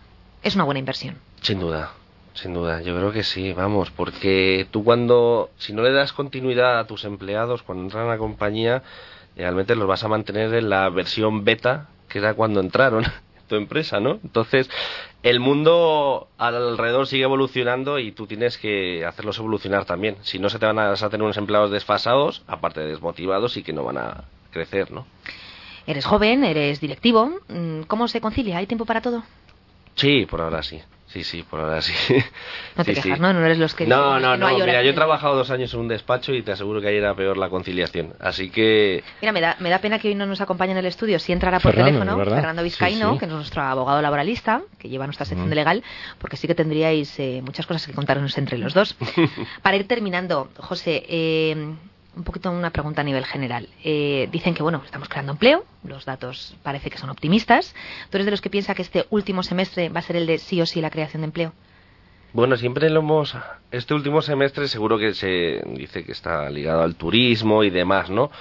Es una buena inversión. Sin duda. Sin duda, yo creo que sí, vamos, porque tú cuando, si no le das continuidad a tus empleados cuando entran a la compañía, realmente los vas a mantener en la versión beta, que era cuando entraron en tu empresa, ¿no? Entonces, el mundo alrededor sigue evolucionando y tú tienes que hacerlos evolucionar también. Si no, se te van a, vas a tener unos empleados desfasados, aparte de desmotivados, y que no van a crecer, ¿no? Eres joven, eres directivo, ¿cómo se concilia? ¿Hay tiempo para todo? Sí, por ahora sí. Sí, sí, por ahora sí. No te sí, quejas, sí. ¿no? No eres los que... No, no, que no, no. no Mira, yo he trabajado dos años en un despacho y te aseguro que ahí era peor la conciliación. Así que... Mira, me da, me da pena que hoy no nos acompañe en el estudio. Sí entrará por Fernando, teléfono ¿verdad? Fernando Vizcaíno, Sí, sí. que es nuestro abogado laboralista, que lleva nuestra sección Mm. de legal, porque sí que tendríais eh, muchas cosas que contarnos entre los dos. Para ir terminando, José... Eh, un poquito una pregunta a nivel general. Eh, dicen que, bueno, estamos creando empleo, los datos parece que son optimistas. ¿Tú eres de los que piensa que este último semestre va a ser el de sí o sí la creación de empleo? Bueno, siempre lo hemos... Este último semestre seguro que se dice que está ligado al turismo y demás, ¿no?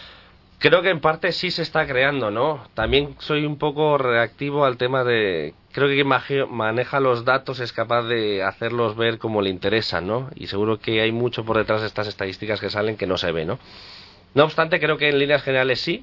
Creo que en parte sí se está creando, ¿no? También soy un poco reactivo al tema de... Creo que quien maneja los datos es capaz de hacerlos ver como le interesan, ¿no? Y seguro que hay mucho por detrás de estas estadísticas que salen que no se ve, ¿no? No obstante, creo que en líneas generales sí,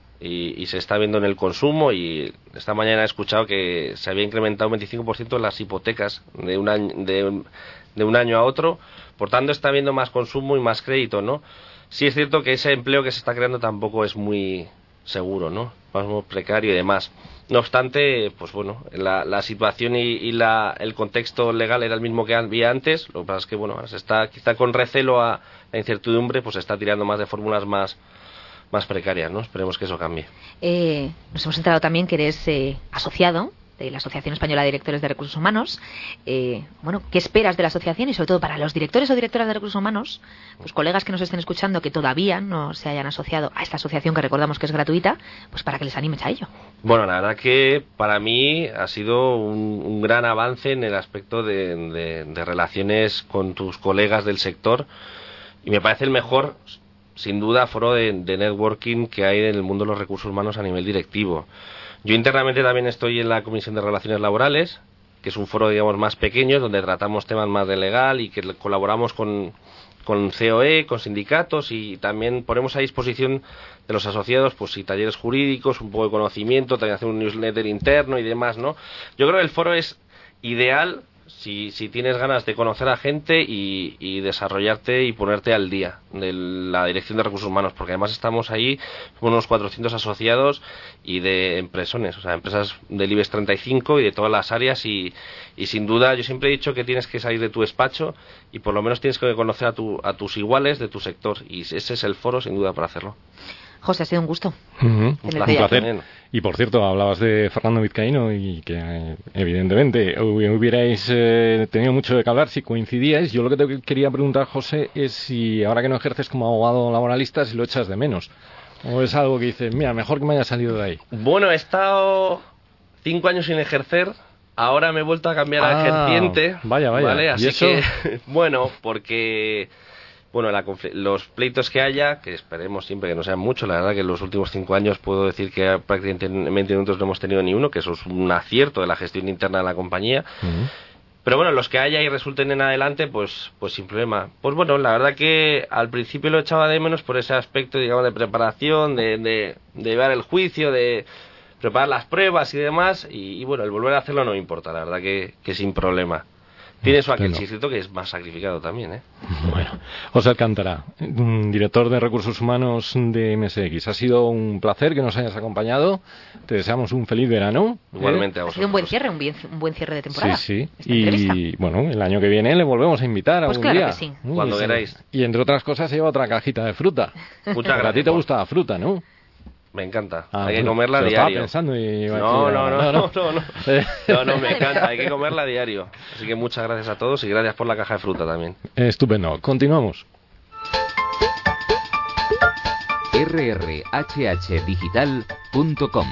y, y se está viendo en el consumo, y esta mañana he escuchado que se había incrementado un veinticinco por ciento las hipotecas de un año, de un, de un año a otro, por tanto está habiendo más consumo y más crédito, ¿no? Sí es cierto que ese empleo que se está creando tampoco es muy seguro, ¿no? Más precario y demás. No obstante, pues bueno, la, la situación y, y la, el contexto legal era el mismo que había antes. Lo que pasa es que, bueno, se está quizá con recelo a la incertidumbre, pues se está tirando más de fórmulas más, más precarias, ¿no? Esperemos que eso cambie. Eh, nos hemos enterado también que eres eh, asociado de la Asociación Española de Directores de Recursos Humanos. Eh, bueno, ¿qué esperas de la asociación? Y sobre todo para los directores o directoras de recursos humanos, pues colegas que nos estén escuchando que todavía no se hayan asociado a esta asociación, que recordamos que es gratuita, pues para que les animes a ello. Bueno, la verdad que para mí ha sido un, un gran avance en el aspecto de, de, de relaciones con tus colegas del sector, y me parece el mejor, sin duda, foro de, de networking que hay en el mundo de los recursos humanos a nivel directivo. Yo internamente también estoy en la Comisión de Relaciones Laborales, que es un foro, digamos, más pequeño, donde tratamos temas más de legal y que colaboramos con, con C O E, con sindicatos, y también ponemos a disposición de los asociados, pues sí, talleres jurídicos, un poco de conocimiento, también hacer un newsletter interno y demás, ¿no? Yo creo que el foro es ideal si, si tienes ganas de conocer a gente y, y desarrollarte y ponerte al día de la Dirección de Recursos Humanos, porque además estamos ahí, somos unos cuatrocientos asociados y de empresones, o sea, empresas del IBEX treinta y cinco y de todas las áreas, y, y sin duda yo siempre he dicho que tienes que salir de tu despacho y por lo menos tienes que conocer a, tu, a tus iguales de tu sector, y ese es el foro sin duda para hacerlo. José, ha sido un gusto. Uh-huh. Un placer. Y por cierto, hablabas de Fernando Vizcaíno y que eh, evidentemente hubierais eh, tenido mucho de que hablar si coincidíais. Yo lo que te quería preguntar, José, es si ahora que no ejerces como abogado laboralista, si lo echas de menos. ¿O es algo que dices, mira, mejor que me haya salido de ahí? Bueno, he estado cinco años sin ejercer. Ahora me he vuelto a cambiar ah, a ejerciente. Vaya, vaya. ¿Vale? Así ¿Y eso? que, bueno, porque... Bueno, la, los pleitos que haya, que esperemos siempre que no sean muchos, la verdad que en los últimos cinco años puedo decir que prácticamente nosotros no hemos tenido ni uno, que eso es un acierto de la gestión interna de la compañía. Uh-huh. Pero bueno, los que haya y resulten en adelante, pues pues sin problema. Pues bueno, la verdad que al principio lo echaba de menos por ese aspecto, digamos, de preparación, de, de, de llevar el juicio, de preparar las pruebas y demás, y, y bueno, el volver a hacerlo no me importa, la verdad que, que sin problema. Tiene su aquel chistito que es más sacrificado también, ¿eh? Bueno, José Alcántara, director de Recursos Humanos de M S X. Ha sido un placer que nos hayas acompañado. Te deseamos un feliz verano. Igualmente ¿eh? a vosotros. Ha sido un buen cierre, un, bien, un buen cierre de temporada. Sí, sí. Y entrevista. Bueno, el año que viene le volvemos a invitar pues algún claro día. Que sí. Cuando queráis. Y entre otras cosas se lleva otra cajita de fruta. Muchas gracias. A ti te gusta la fruta, ¿no? Me encanta, ah, hay que bueno, comerla a diario. Pensando y no, no, no, no, no, no, no, eh. no, no, me encanta, hay que comerla a diario. Así que muchas gracias a todos y gracias por la caja de fruta también. Estupendo, continuamos. erre erre hache hache digital punto com.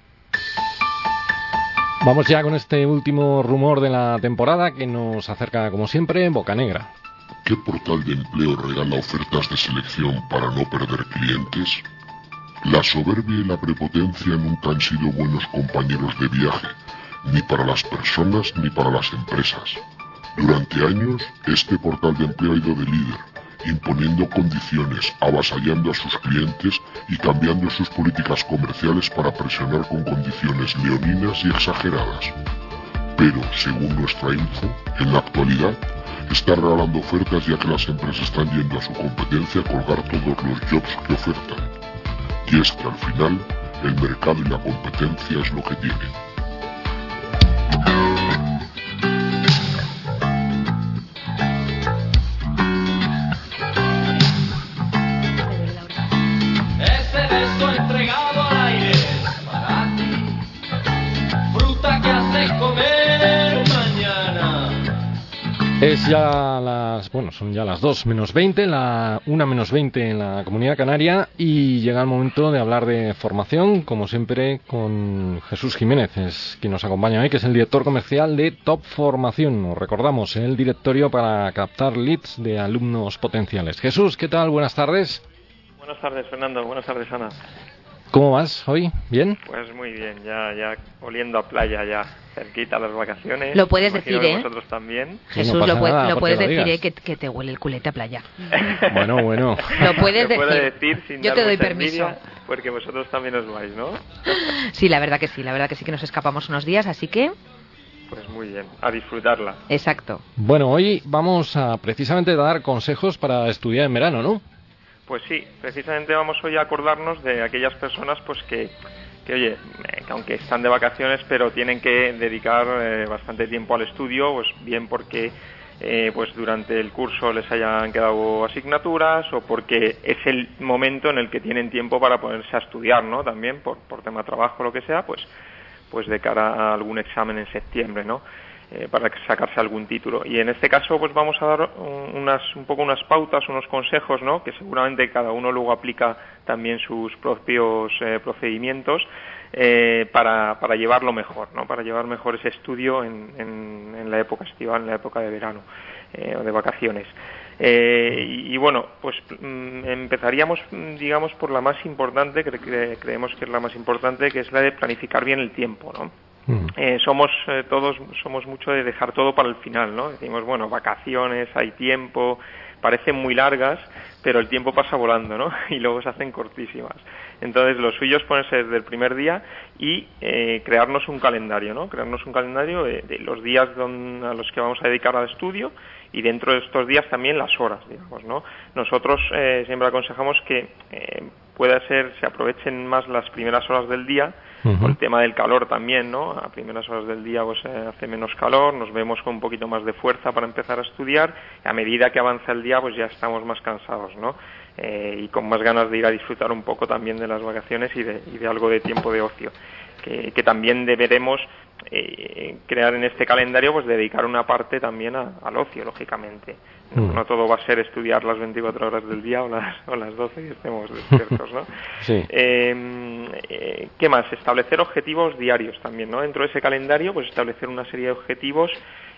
Vamos ya con este último rumor de la temporada que nos acerca, como siempre, Bocanegra. ¿Qué portal de empleo regala ofertas de selección para no perder clientes? La soberbia y la prepotencia nunca han sido buenos compañeros de viaje, ni para las personas ni para las empresas. Durante años, este portal de empleo ha ido de líder, imponiendo condiciones, avasallando a sus clientes y cambiando sus políticas comerciales para presionar con condiciones leoninas y exageradas. Pero, según nuestra info, en la actualidad, está regalando ofertas ya que las empresas están yendo a su competencia a colgar todos los jobs que ofertan. Y es que al final, el mercado y la competencia es lo que tienen. Ese beso entregado al aire para ti, fruta que hace comer mañana. Es ya las, bueno, son ya las dos menos veinte, la una menos veinte en la Comunidad Canaria y llega el momento de hablar de formación, como siempre, con Jesús Jiménez, es quien nos acompaña hoy, que es el director comercial de Top Formación. Nos recordamos, el directorio para captar leads de alumnos potenciales. Jesús, ¿qué tal? Buenas tardes. Buenas tardes, Fernando. Buenas tardes, Ana. ¿Cómo vas hoy? ¿Bien? Pues muy bien, ya ya oliendo a playa, ya cerquita las vacaciones. Lo puedes decir, ¿eh? Vosotros también. Jesús, no lo, puede, lo puedes lo decir, ¿eh? Que, que te huele el culete a playa. Bueno, bueno. Lo puedes lo decir. decir sin Yo te doy permiso. Envidia, porque vosotros también os vais, ¿no? Sí, la verdad que sí, la verdad que sí que nos escapamos unos días, así que... Pues muy bien, a disfrutarla. Exacto. Bueno, hoy vamos a precisamente dar consejos para estudiar en verano, ¿no? Pues sí, precisamente vamos hoy a acordarnos de aquellas personas pues que, que oye, eh, que aunque están de vacaciones, pero tienen que dedicar eh, bastante tiempo al estudio, pues bien porque eh, pues durante el curso les hayan quedado asignaturas o porque es el momento en el que tienen tiempo para ponerse a estudiar, ¿no? También por, por tema de trabajo o lo que sea, pues, pues de cara a algún examen en septiembre, ¿no? Eh, para sacarse algún título. Y en este caso pues vamos a dar unas un poco unas pautas, unos consejos, ¿no? Que seguramente cada uno luego aplica también sus propios eh, procedimientos eh, para, para llevarlo mejor, ¿no? Para llevar mejor ese estudio en, en, en la época estival, en la época de verano eh, o de vacaciones. Eh, y, y bueno, pues mm, empezaríamos, digamos, por la más importante, que cre- creemos que es la más importante, que es la de planificar bien el tiempo, ¿no? Eh, somos eh, todos somos mucho de dejar todo para el final, ¿no? Decimos, bueno, vacaciones, hay tiempo, parecen muy largas, pero el tiempo pasa volando, ¿no? Y luego se hacen cortísimas. Entonces, lo suyo es ponerse desde el primer día y eh, crearnos un calendario, ¿no? Crearnos un calendario de, de los días don, a los que vamos a dedicar al estudio y dentro de estos días también las horas, digamos, ¿no? Nosotros eh, siempre aconsejamos que eh, pueda ser, se aprovechen más las primeras horas del día. Uh-huh. Con el tema del calor también, ¿no? A primeras horas del día pues eh, hace menos calor, nos vemos con un poquito más de fuerza para empezar a estudiar, y a medida que avanza el día pues ya estamos más cansados, ¿no? Eh, y con más ganas de ir a disfrutar un poco también de las vacaciones y de, y de algo de tiempo de ocio, que, que también deberemos eh, crear en este calendario, pues dedicar una parte también a, al ocio, lógicamente. No, no todo va a ser estudiar las veinticuatro horas del día o las, o las doce que estemos despiertos, ¿no? Sí. Eh, eh, ¿Qué más? Establecer objetivos diarios también, ¿no? Dentro de ese calendario, pues establecer una serie de objetivos,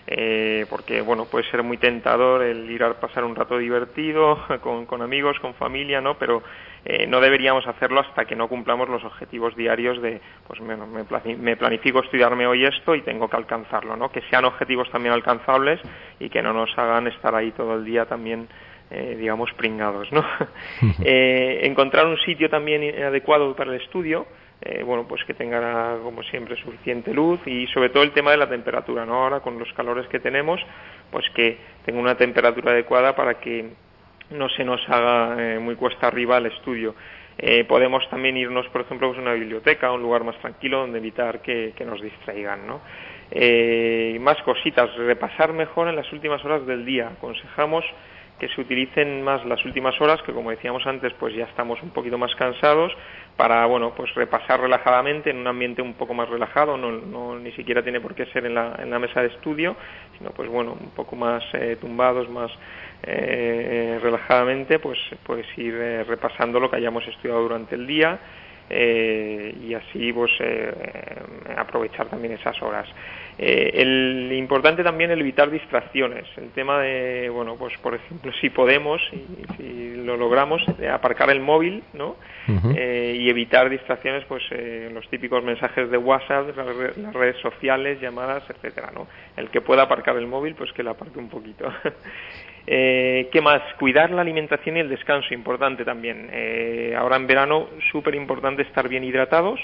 eh, porque, bueno, puede ser muy tentador el ir a pasar un rato divertido con, con amigos, con familia, ¿no? Pero eh, no deberíamos hacerlo hasta que no cumplamos los objetivos diarios de, pues, bueno, me planifico estudiarme hoy esto y tengo que alcanzarlo, ¿no? Que sean objetivos también alcanzables y que no nos hagan estar ahí todo el día también, eh, digamos, pringados, ¿no? eh, encontrar un sitio también adecuado para el estudio, eh, bueno, pues que tenga, como siempre, suficiente luz, y sobre todo el tema de la temperatura, ¿no? Ahora con los calores que tenemos, pues que tenga una temperatura adecuada para que no se nos haga eh, muy cuesta arriba el estudio. Eh, podemos también irnos, por ejemplo, pues a una biblioteca, a un lugar más tranquilo donde evitar que, que nos distraigan, ¿no? Eh, más cositas, repasar mejor en las últimas horas del día. Aconsejamos que se utilicen más las últimas horas, que como decíamos antes, pues ya estamos un poquito más cansados, para, bueno, pues repasar relajadamente en un ambiente un poco más relajado, no, no ni siquiera tiene por qué ser en la, en la mesa de estudio, sino pues bueno, un poco más eh, tumbados, más eh, relajadamente, pues, pues ir eh, repasando lo que hayamos estudiado durante el día, eh, y así pues eh, aprovechar también esas horas. Eh, el importante también es evitar distracciones, el tema de, bueno, pues por ejemplo, si podemos y si lo logramos, eh, aparcar el móvil, ¿no? Uh-huh. eh, y evitar distracciones, pues eh, los típicos mensajes de WhatsApp, las, re- las redes sociales, llamadas, etcétera, ¿no? El que pueda aparcar el móvil, pues que lo aparque un poquito. Eh, ¿Qué más? Cuidar la alimentación y el descanso, importante también. Eh, ahora en verano, súper importante estar bien hidratados,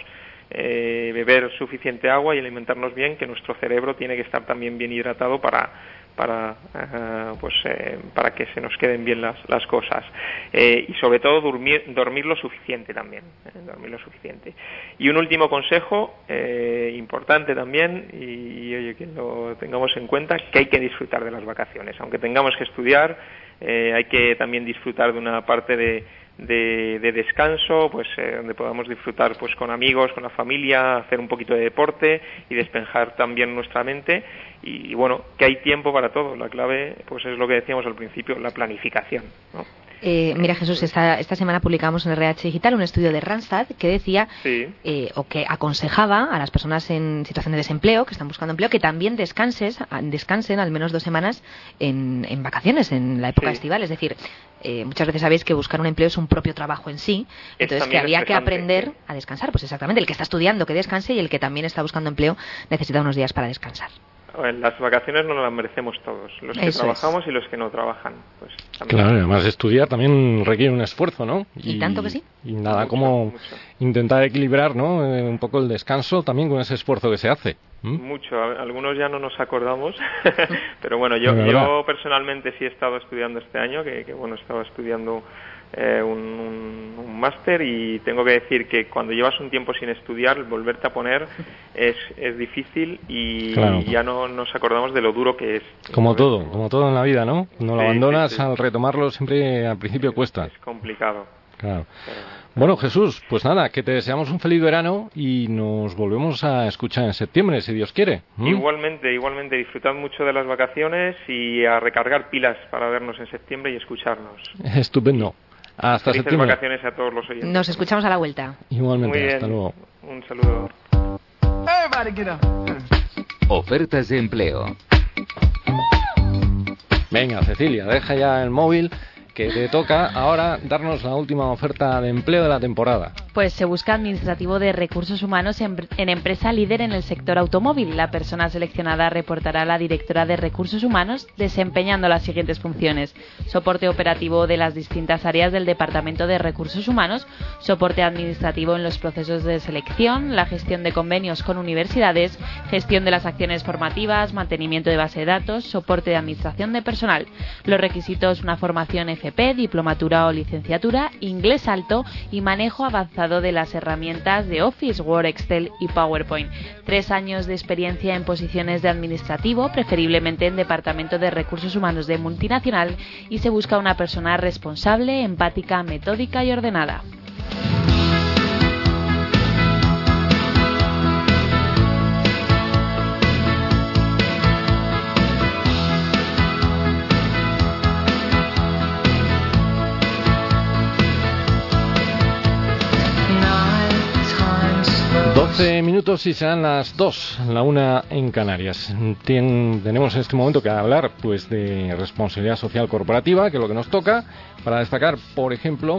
eh, beber suficiente agua y alimentarnos bien, que nuestro cerebro tiene que estar también bien hidratado para para uh, pues eh, para que se nos queden bien las, las cosas, eh, y sobre todo dormir dormir lo suficiente también, eh, dormir lo suficiente. Y un último consejo eh, importante también, y, y oye, que lo tengamos en cuenta, que hay que disfrutar de las vacaciones, aunque tengamos que estudiar, eh, hay que también disfrutar de una parte de De, de descanso, pues eh, donde podamos disfrutar pues con amigos, con la familia, hacer un poquito de deporte y despejar también nuestra mente, y, y bueno, que hay tiempo para todo. La clave pues es lo que decíamos al principio, la planificación, ¿no? Eh, mira, Jesús, esta, esta semana publicamos en R H Digital un estudio de Randstad que decía, sí. eh, o que aconsejaba a las personas en situación de desempleo, que están buscando empleo, que también descanses, descansen al menos dos semanas en, en vacaciones, en la época sí. estival. Es decir, eh, muchas veces sabéis que buscar un empleo es un propio trabajo en sí, entonces que habría que aprender sí. a descansar. Pues exactamente, el que está estudiando que descanse, y el que también está buscando empleo necesita unos días para descansar. Las vacaciones no las merecemos todos, los que Eso trabajamos es. y los que no trabajan. Pues, claro, además estudiar también requiere un esfuerzo, ¿no? Y, y tanto que sí. Y nada, mucho, como mucho. intentar equilibrar, ¿no? Eh, un poco el descanso también con ese esfuerzo que se hace. ¿Mm? Mucho, algunos ya no nos acordamos, pero bueno, yo, yo personalmente sí he estado estudiando este año, que, que bueno, estaba estudiando eh, un, un, un máster, y tengo que decir que cuando llevas un tiempo sin estudiar, volverte a poner es, es difícil, y claro. ya no nos acordamos de lo duro que es. Como todo, como todo en la vida, ¿no? Cuando lo sí, abandonas, sí, sí. al retomarlo siempre al principio cuesta. Es complicado. Claro. Pero... Bueno, Jesús, pues nada, que te deseamos un feliz verano y nos volvemos a escuchar en septiembre, si Dios quiere. ¿Mm? Igualmente, igualmente, disfrutad mucho de las vacaciones y a recargar pilas para vernos en septiembre y escucharnos. Estupendo. Hasta Felices septiembre. vacaciones a todos los oyentes. Nos escuchamos a la vuelta. Igualmente, hasta luego. Un saludo. Ofertas de empleo. Venga, Cecilia, deja ya el móvil, que te toca ahora darnos la última oferta de empleo de la temporada. Pues se busca administrativo de recursos humanos en, en empresa líder en el sector automóvil. La persona seleccionada reportará a la directora de recursos humanos desempeñando las siguientes funciones: soporte operativo de las distintas áreas del departamento de recursos humanos, soporte administrativo en los procesos de selección, la gestión de convenios con universidades, gestión de las acciones formativas, mantenimiento de base de datos, soporte de administración de personal. Los requisitos: una formación F P, diplomatura o licenciatura, inglés alto y manejo avanzado de las herramientas de Office, Word, Excel y PowerPoint. Tres años de experiencia en posiciones de administrativo, preferiblemente en departamento de recursos humanos de multinacional, y se busca una persona responsable, empática, metódica y ordenada. doce minutos y serán las dos, la una en Canarias. Tien, tenemos en este momento que hablar pues de responsabilidad social corporativa, que es lo que nos toca, para destacar, por ejemplo,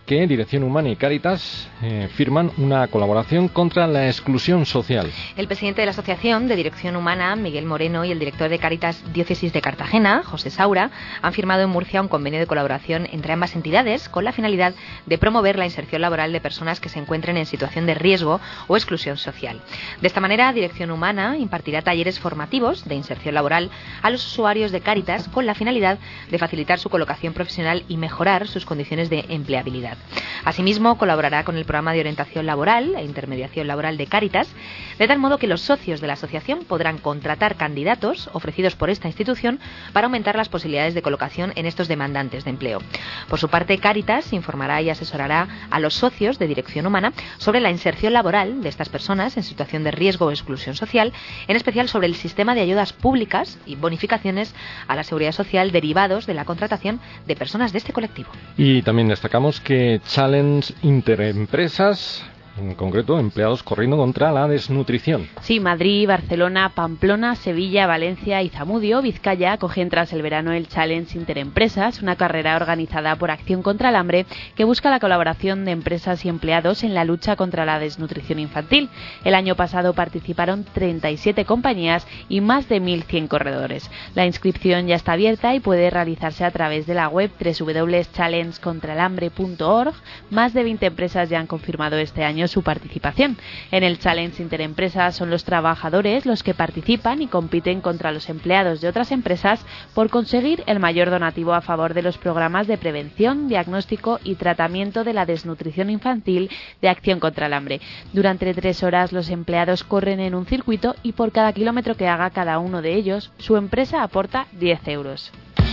que Dirección Humana y Cáritas eh, firman una colaboración contra la exclusión social. El presidente de la Asociación de Dirección Humana, Miguel Moreno, y el director de Cáritas Diócesis de Cartagena, José Saura, han firmado en Murcia un convenio de colaboración entre ambas entidades con la finalidad de promover la inserción laboral de personas que se encuentren en situación de riesgo o exclusión social. De esta manera, Dirección Humana impartirá talleres formativos de inserción laboral a los usuarios de Cáritas con la finalidad de facilitar su colocación profesional y mejorar sus condiciones de empleabilidad. Asimismo, colaborará con el programa de orientación laboral e intermediación laboral de Cáritas, de tal modo que los socios de la asociación podrán contratar candidatos ofrecidos por esta institución para aumentar las posibilidades de colocación en estos demandantes de empleo. Por su parte, Cáritas informará y asesorará a los socios de Dirección Humana sobre la inserción laboral de estas personas en situación de riesgo o exclusión social, en especial sobre el sistema de ayudas públicas y bonificaciones a la seguridad social derivados de la contratación de personas de este colectivo. Y también destacamos que Challenge Interempresas, en concreto empleados corriendo contra la desnutrición. Sí, Madrid, Barcelona, Pamplona, Sevilla, Valencia y Zamudio, Vizcaya, acogen tras el verano el Challenge Interempresas, una carrera organizada por Acción contra el Hambre que busca la colaboración de empresas y empleados en la lucha contra la desnutrición infantil. El año pasado participaron treinta y siete compañías y más de mil cien corredores. La inscripción ya está abierta y puede realizarse a través de la web doble u doble u doble u punto challenge contra el hambre punto org. Más de veinte empresas ya han confirmado este año su participación. En el Challenge Interempresas son los trabajadores los que participan y compiten contra los empleados de otras empresas por conseguir el mayor donativo a favor de los programas de prevención, diagnóstico y tratamiento de la desnutrición infantil de Acción contra el Hambre. Durante tres horas los empleados corren en un circuito y por cada kilómetro que haga cada uno de ellos, su empresa aporta diez euros.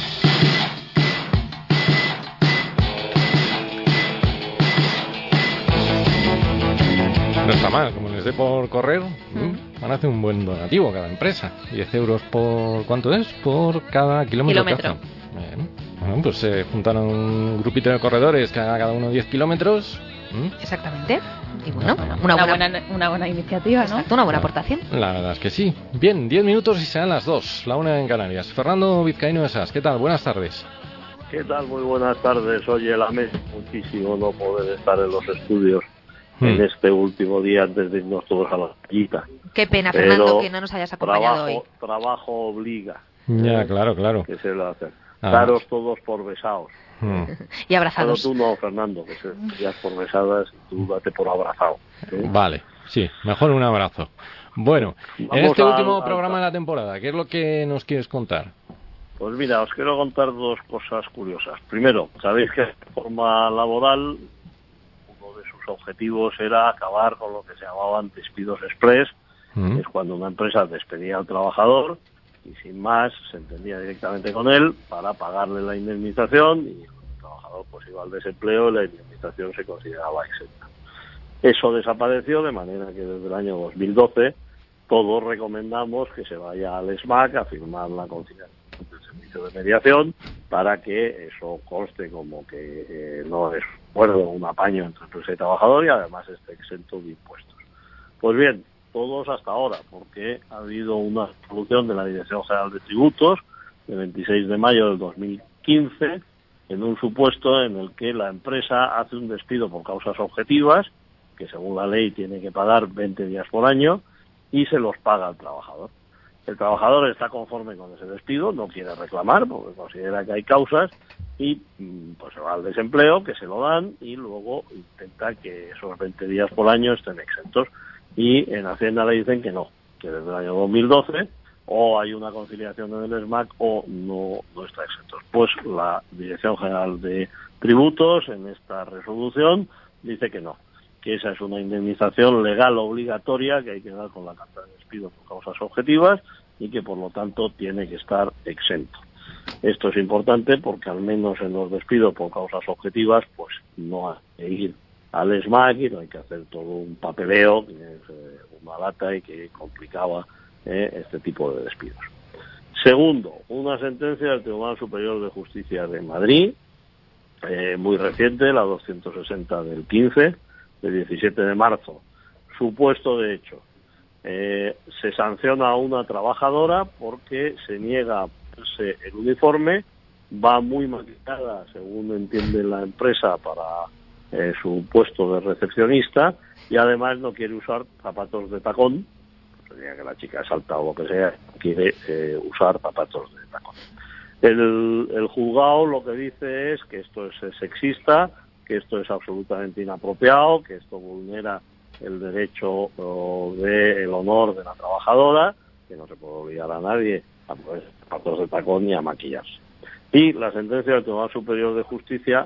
No está mal, como les dé por correr, mm. van a hacer un buen donativo cada empresa. diez euros por... ¿cuánto es? Por cada kilómetro, kilómetro. que hacen. Bien. Bueno, pues se juntaron un grupito de corredores que haga cada uno diez kilómetros. ¿Mm? Exactamente. Y bueno, una, una, una, buena... buena, una buena iniciativa, ¿no? Exacto, una buena aportación. La verdad es que sí. Bien, diez minutos y serán las dos, la una en Canarias. Fernando Vizcaíno de Sas, ¿qué tal? Buenas tardes. ¿Qué tal? Muy buenas tardes. Oye, lamento muchísimo no poder estar en los estudios en este último día antes de irnos todos a la playita. Qué pena, Fernando, Pero que no nos hayas acompañado trabajo, hoy. Trabajo obliga. Ya, claro, claro. Que se lo hace. Ah. Daros todos por besados. Hmm. Y abrazados. Pero tú no, Fernando, que seas por besadas, tú date por abrazado. ¿Sí? Vale, sí, mejor un abrazo. Bueno, Vamos en este último al, programa al... de la temporada, ¿qué es lo que nos quieres contar? Pues mira, os quiero contar dos cosas curiosas. Primero, sabéis que la reforma laboral, objetivos era acabar con lo que se llamaban despidos express, mm. que es cuando una empresa despedía al trabajador y sin más se entendía directamente con él para pagarle la indemnización y el trabajador pues iba al desempleo y la indemnización se consideraba exenta. Eso desapareció, de manera que desde el año dos mil doce todos recomendamos que se vaya al S M A C a firmar la conciliación del servicio de mediación para que eso conste como que eh, no es acuerdo, un apaño entre empresa y trabajador y además esté exento de impuestos. Pues bien, todos hasta ahora, porque ha habido una resolución de la Dirección General de Tributos de veintiséis de mayo del dos mil quince en un supuesto en el que la empresa hace un despido por causas objetivas, que según la ley tiene que pagar veinte días por año, y se los paga al trabajador. El trabajador está conforme con ese despido, no quiere reclamar porque considera que hay causas y pues se va al desempleo, que se lo dan y luego intenta que esos veinte días por año estén exentos. Y en Hacienda le dicen que no, que desde el año dos mil doce o hay una conciliación en el S M A C o no, no está exento. Pues la Dirección General de Tributos en esta resolución dice que no, que esa es una indemnización legal obligatoria que hay que dar con la carta de despido por causas objetivas y que por lo tanto tiene que estar exento. Esto es importante porque al menos en los despidos por causas objetivas pues no hay que ir al S M A C y no hay que hacer todo un papeleo que es eh, una lata y que complicaba eh, este tipo de despidos. Segundo, una sentencia del Tribunal Superior de Justicia de Madrid, eh, muy reciente, la doscientos sesenta del quince, de diecisiete de marzo, supuesto de hecho. Eh, se sanciona a una trabajadora porque se niega a ponerse el uniforme, va muy maquillada, según entiende la empresa, para eh, su puesto de recepcionista y además no quiere usar zapatos de tacón, sería que la chica salta o lo que sea, quiere eh, usar zapatos de tacón. El, el juzgado lo que dice es que esto es sexista, que esto es absolutamente inapropiado, que esto vulnera el derecho del honor de la trabajadora, que no se puede obligar a nadie a poner zapatos de tacón ni a maquillarse. Y la sentencia del Tribunal Superior de Justicia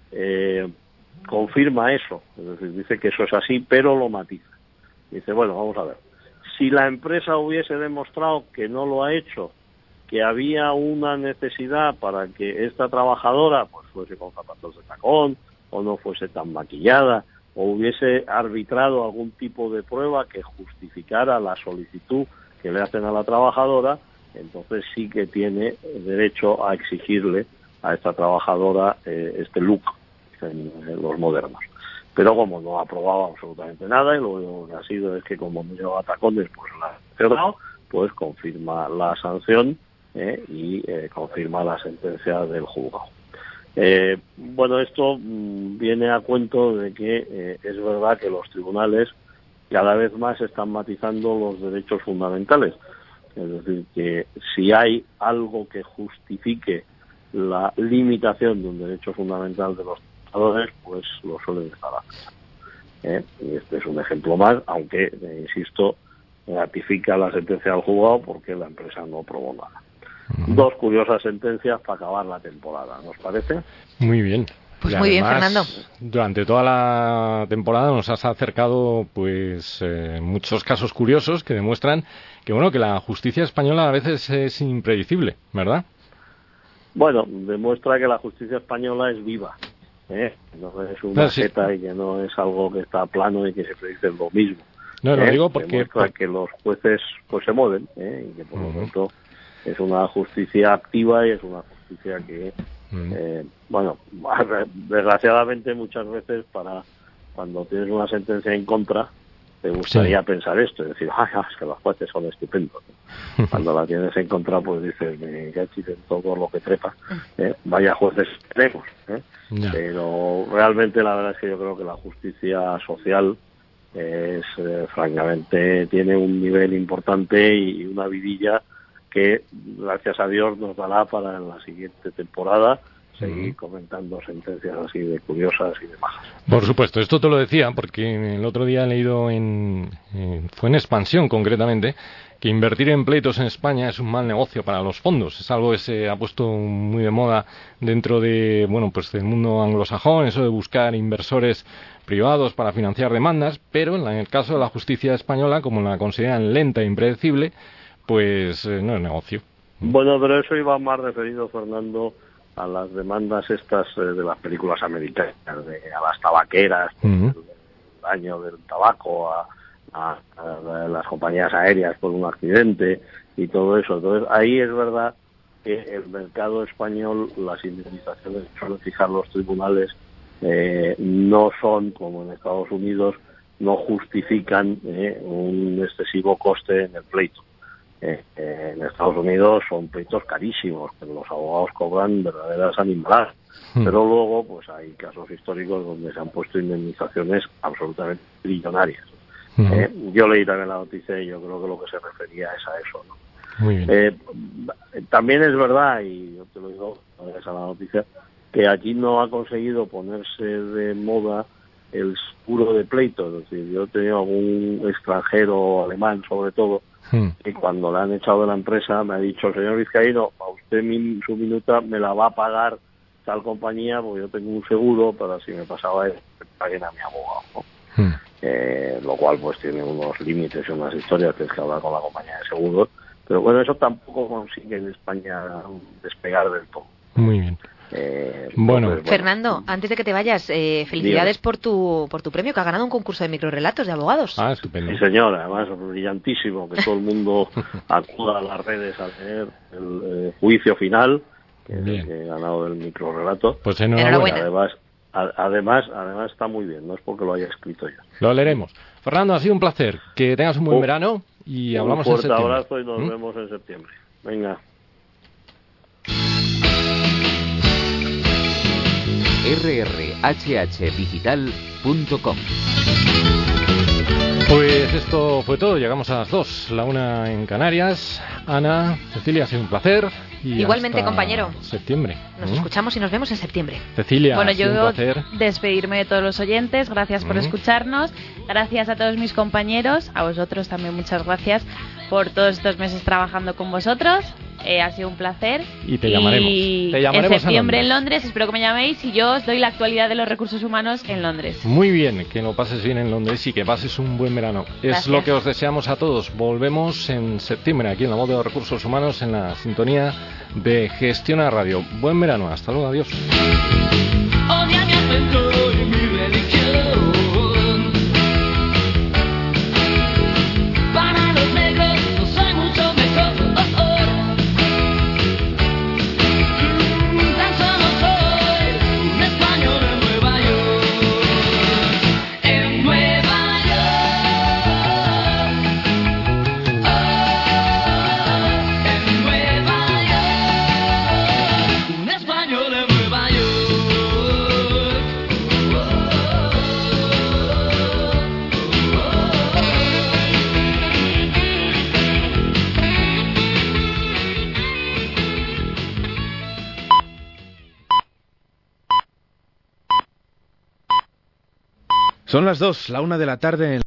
eh, confirma eso, es decir, dice que eso es así, pero lo matiza. Dice, bueno, vamos a ver, si la empresa hubiese demostrado que no lo ha hecho, que había una necesidad para que esta trabajadora pues fuese con zapatos de tacón o no fuese tan maquillada o hubiese arbitrado algún tipo de prueba que justificara la solicitud que le hacen a la trabajadora, entonces sí que tiene derecho a exigirle a esta trabajadora eh, este look en, en los modernos. Pero como no ha probado absolutamente nada y lo único que ha sido es que como no lleva tacones pues la ha cerrado, pues confirma la sanción eh, y eh, confirma la sentencia del juzgado. Eh, bueno, esto mmm, viene a cuento de que eh, es verdad que los tribunales cada vez más están matizando los derechos fundamentales. Es decir, que si hay algo que justifique la limitación de un derecho fundamental de los trabajadores, pues lo suelen estar haciendo. ¿Eh? Y este es un ejemplo más, aunque, eh, insisto, ratifica la sentencia del juzgado porque la empresa no probó nada. Uh-huh. Dos curiosas sentencias para acabar la temporada, ¿nos parece? Muy bien. Pues y muy además, bien, Fernando. Durante toda la temporada nos has acercado pues eh, muchos casos curiosos que demuestran que bueno que la justicia española a veces es impredecible, ¿verdad? Bueno, demuestra que la justicia española es viva, ¿eh? No es una no, sí. seta y que no es algo que está plano y que se predice lo mismo. No, ¿eh? lo digo porque demuestra por... que los jueces pues se mueven, ¿eh? Y que por uh-huh. lo tanto es una justicia activa y es una justicia que uh-huh. eh, bueno, desgraciadamente muchas veces para cuando tienes una sentencia en contra te gustaría sí. pensar esto, es decir, ay, es que los jueces son estupendos. ¿No? Cuando la tienes en contra, pues dices, me cachis en todo lo que trepa. ¿eh? Vaya jueces tenemos. ¿eh? Yeah. Pero realmente la verdad es que yo creo que la justicia social es, eh, francamente, tiene un nivel importante y una vidilla que, gracias a Dios, nos dará para en la siguiente temporada seguir uh-huh. comentando sentencias así de curiosas y de majas. Por supuesto, esto te lo decía porque el otro día he leído en, en fue en Expansión concretamente que invertir en pleitos en España es un mal negocio para los fondos. Es algo que se ha puesto muy de moda dentro de bueno pues del mundo anglosajón, eso de buscar inversores privados para financiar demandas, pero en el caso de la justicia española, como la consideran lenta e impredecible, pues eh, no es negocio. Bueno, pero eso iba más referido, Fernando, a las demandas estas eh, de las películas americanas, de, a las tabaqueras, uh-huh. el daño del tabaco, a, a, a las compañías aéreas por un accidente y todo eso. Entonces, ahí es verdad que el mercado español, las indemnizaciones que suelen fijar los tribunales, eh, no son, como en Estados Unidos, no justifican eh, un excesivo coste en el pleito. Eh, eh, en Estados Unidos son pleitos carísimos, pero los abogados cobran verdaderas animaladas. Hmm. Pero luego pues hay casos históricos donde se han puesto indemnizaciones absolutamente trillonarias. Hmm. Eh, yo leí también la noticia y yo creo que lo que se refería es a eso, ¿no? Muy bien. Eh, también es verdad, y yo te lo digo, es a la noticia, que aquí no ha conseguido ponerse de moda el seguro de pleito. Es decir, yo he tenido algún extranjero, alemán sobre todo, y cuando le han echado de la empresa me ha dicho, señor Vizcaíno, a usted mi, su minuta me la va a pagar tal compañía porque yo tengo un seguro para si me pasaba eso, que paguen a mi abogado, ¿no? Hmm. Eh, lo cual pues tiene unos límites y unas historias, tienes que hablar con la compañía de seguros, pero bueno, eso tampoco consigue en España despegar del todo. Muy bien. Eh, bueno. Entonces, bueno, Fernando, antes de que te vayas, eh, felicidades por tu por tu premio, que ha ganado un concurso de microrelatos de abogados. Ah, estupendo. Sí, señor, además brillantísimo, que todo el mundo acuda a las redes a leer el eh, juicio final, que es el que he ganado el microrelato. Pues enhorabuena. Además, a, además, además está muy bien, no es porque lo haya escrito yo. Lo leeremos. Fernando, ha sido un placer. Que tengas un buen uh, verano y hablamos en septiembre. Un fuerte abrazo y nos ¿Mm? vemos en septiembre. Venga. erre erre hache hache digital punto com. Pues esto fue todo, llegamos a las dos, la una en Canarias. Ana, Cecilia, ha sido un placer. Y igualmente, hasta compañero. Septiembre. Nos ¿Mm? escuchamos y nos vemos en septiembre. Cecilia, bueno, ha sido yo un placer. despedirme de todos los oyentes, gracias por ¿Mm? escucharnos, gracias a todos mis compañeros, a vosotros también muchas gracias por todos estos meses trabajando con vosotros. Eh, ha sido un placer. Y te llamaremos. Y te llamaremos en septiembre a en Londres, espero que me llaméis y yo os doy la actualidad de los recursos humanos en Londres. Muy bien, que lo pases bien en Londres y que pases un buen verano. Gracias. Es lo que os deseamos a todos. Volvemos en septiembre aquí en la voz de los recursos humanos en la sintonía de Gestiona Radio. Buen verano, hasta luego, adiós. Odia mi acento y mi religión. Para los negros no soy mucho mejor. Tan solo soy un español en Nueva York. En Nueva York. En Nueva York. Un español en Nueva York. Son las dos, la una de la tarde en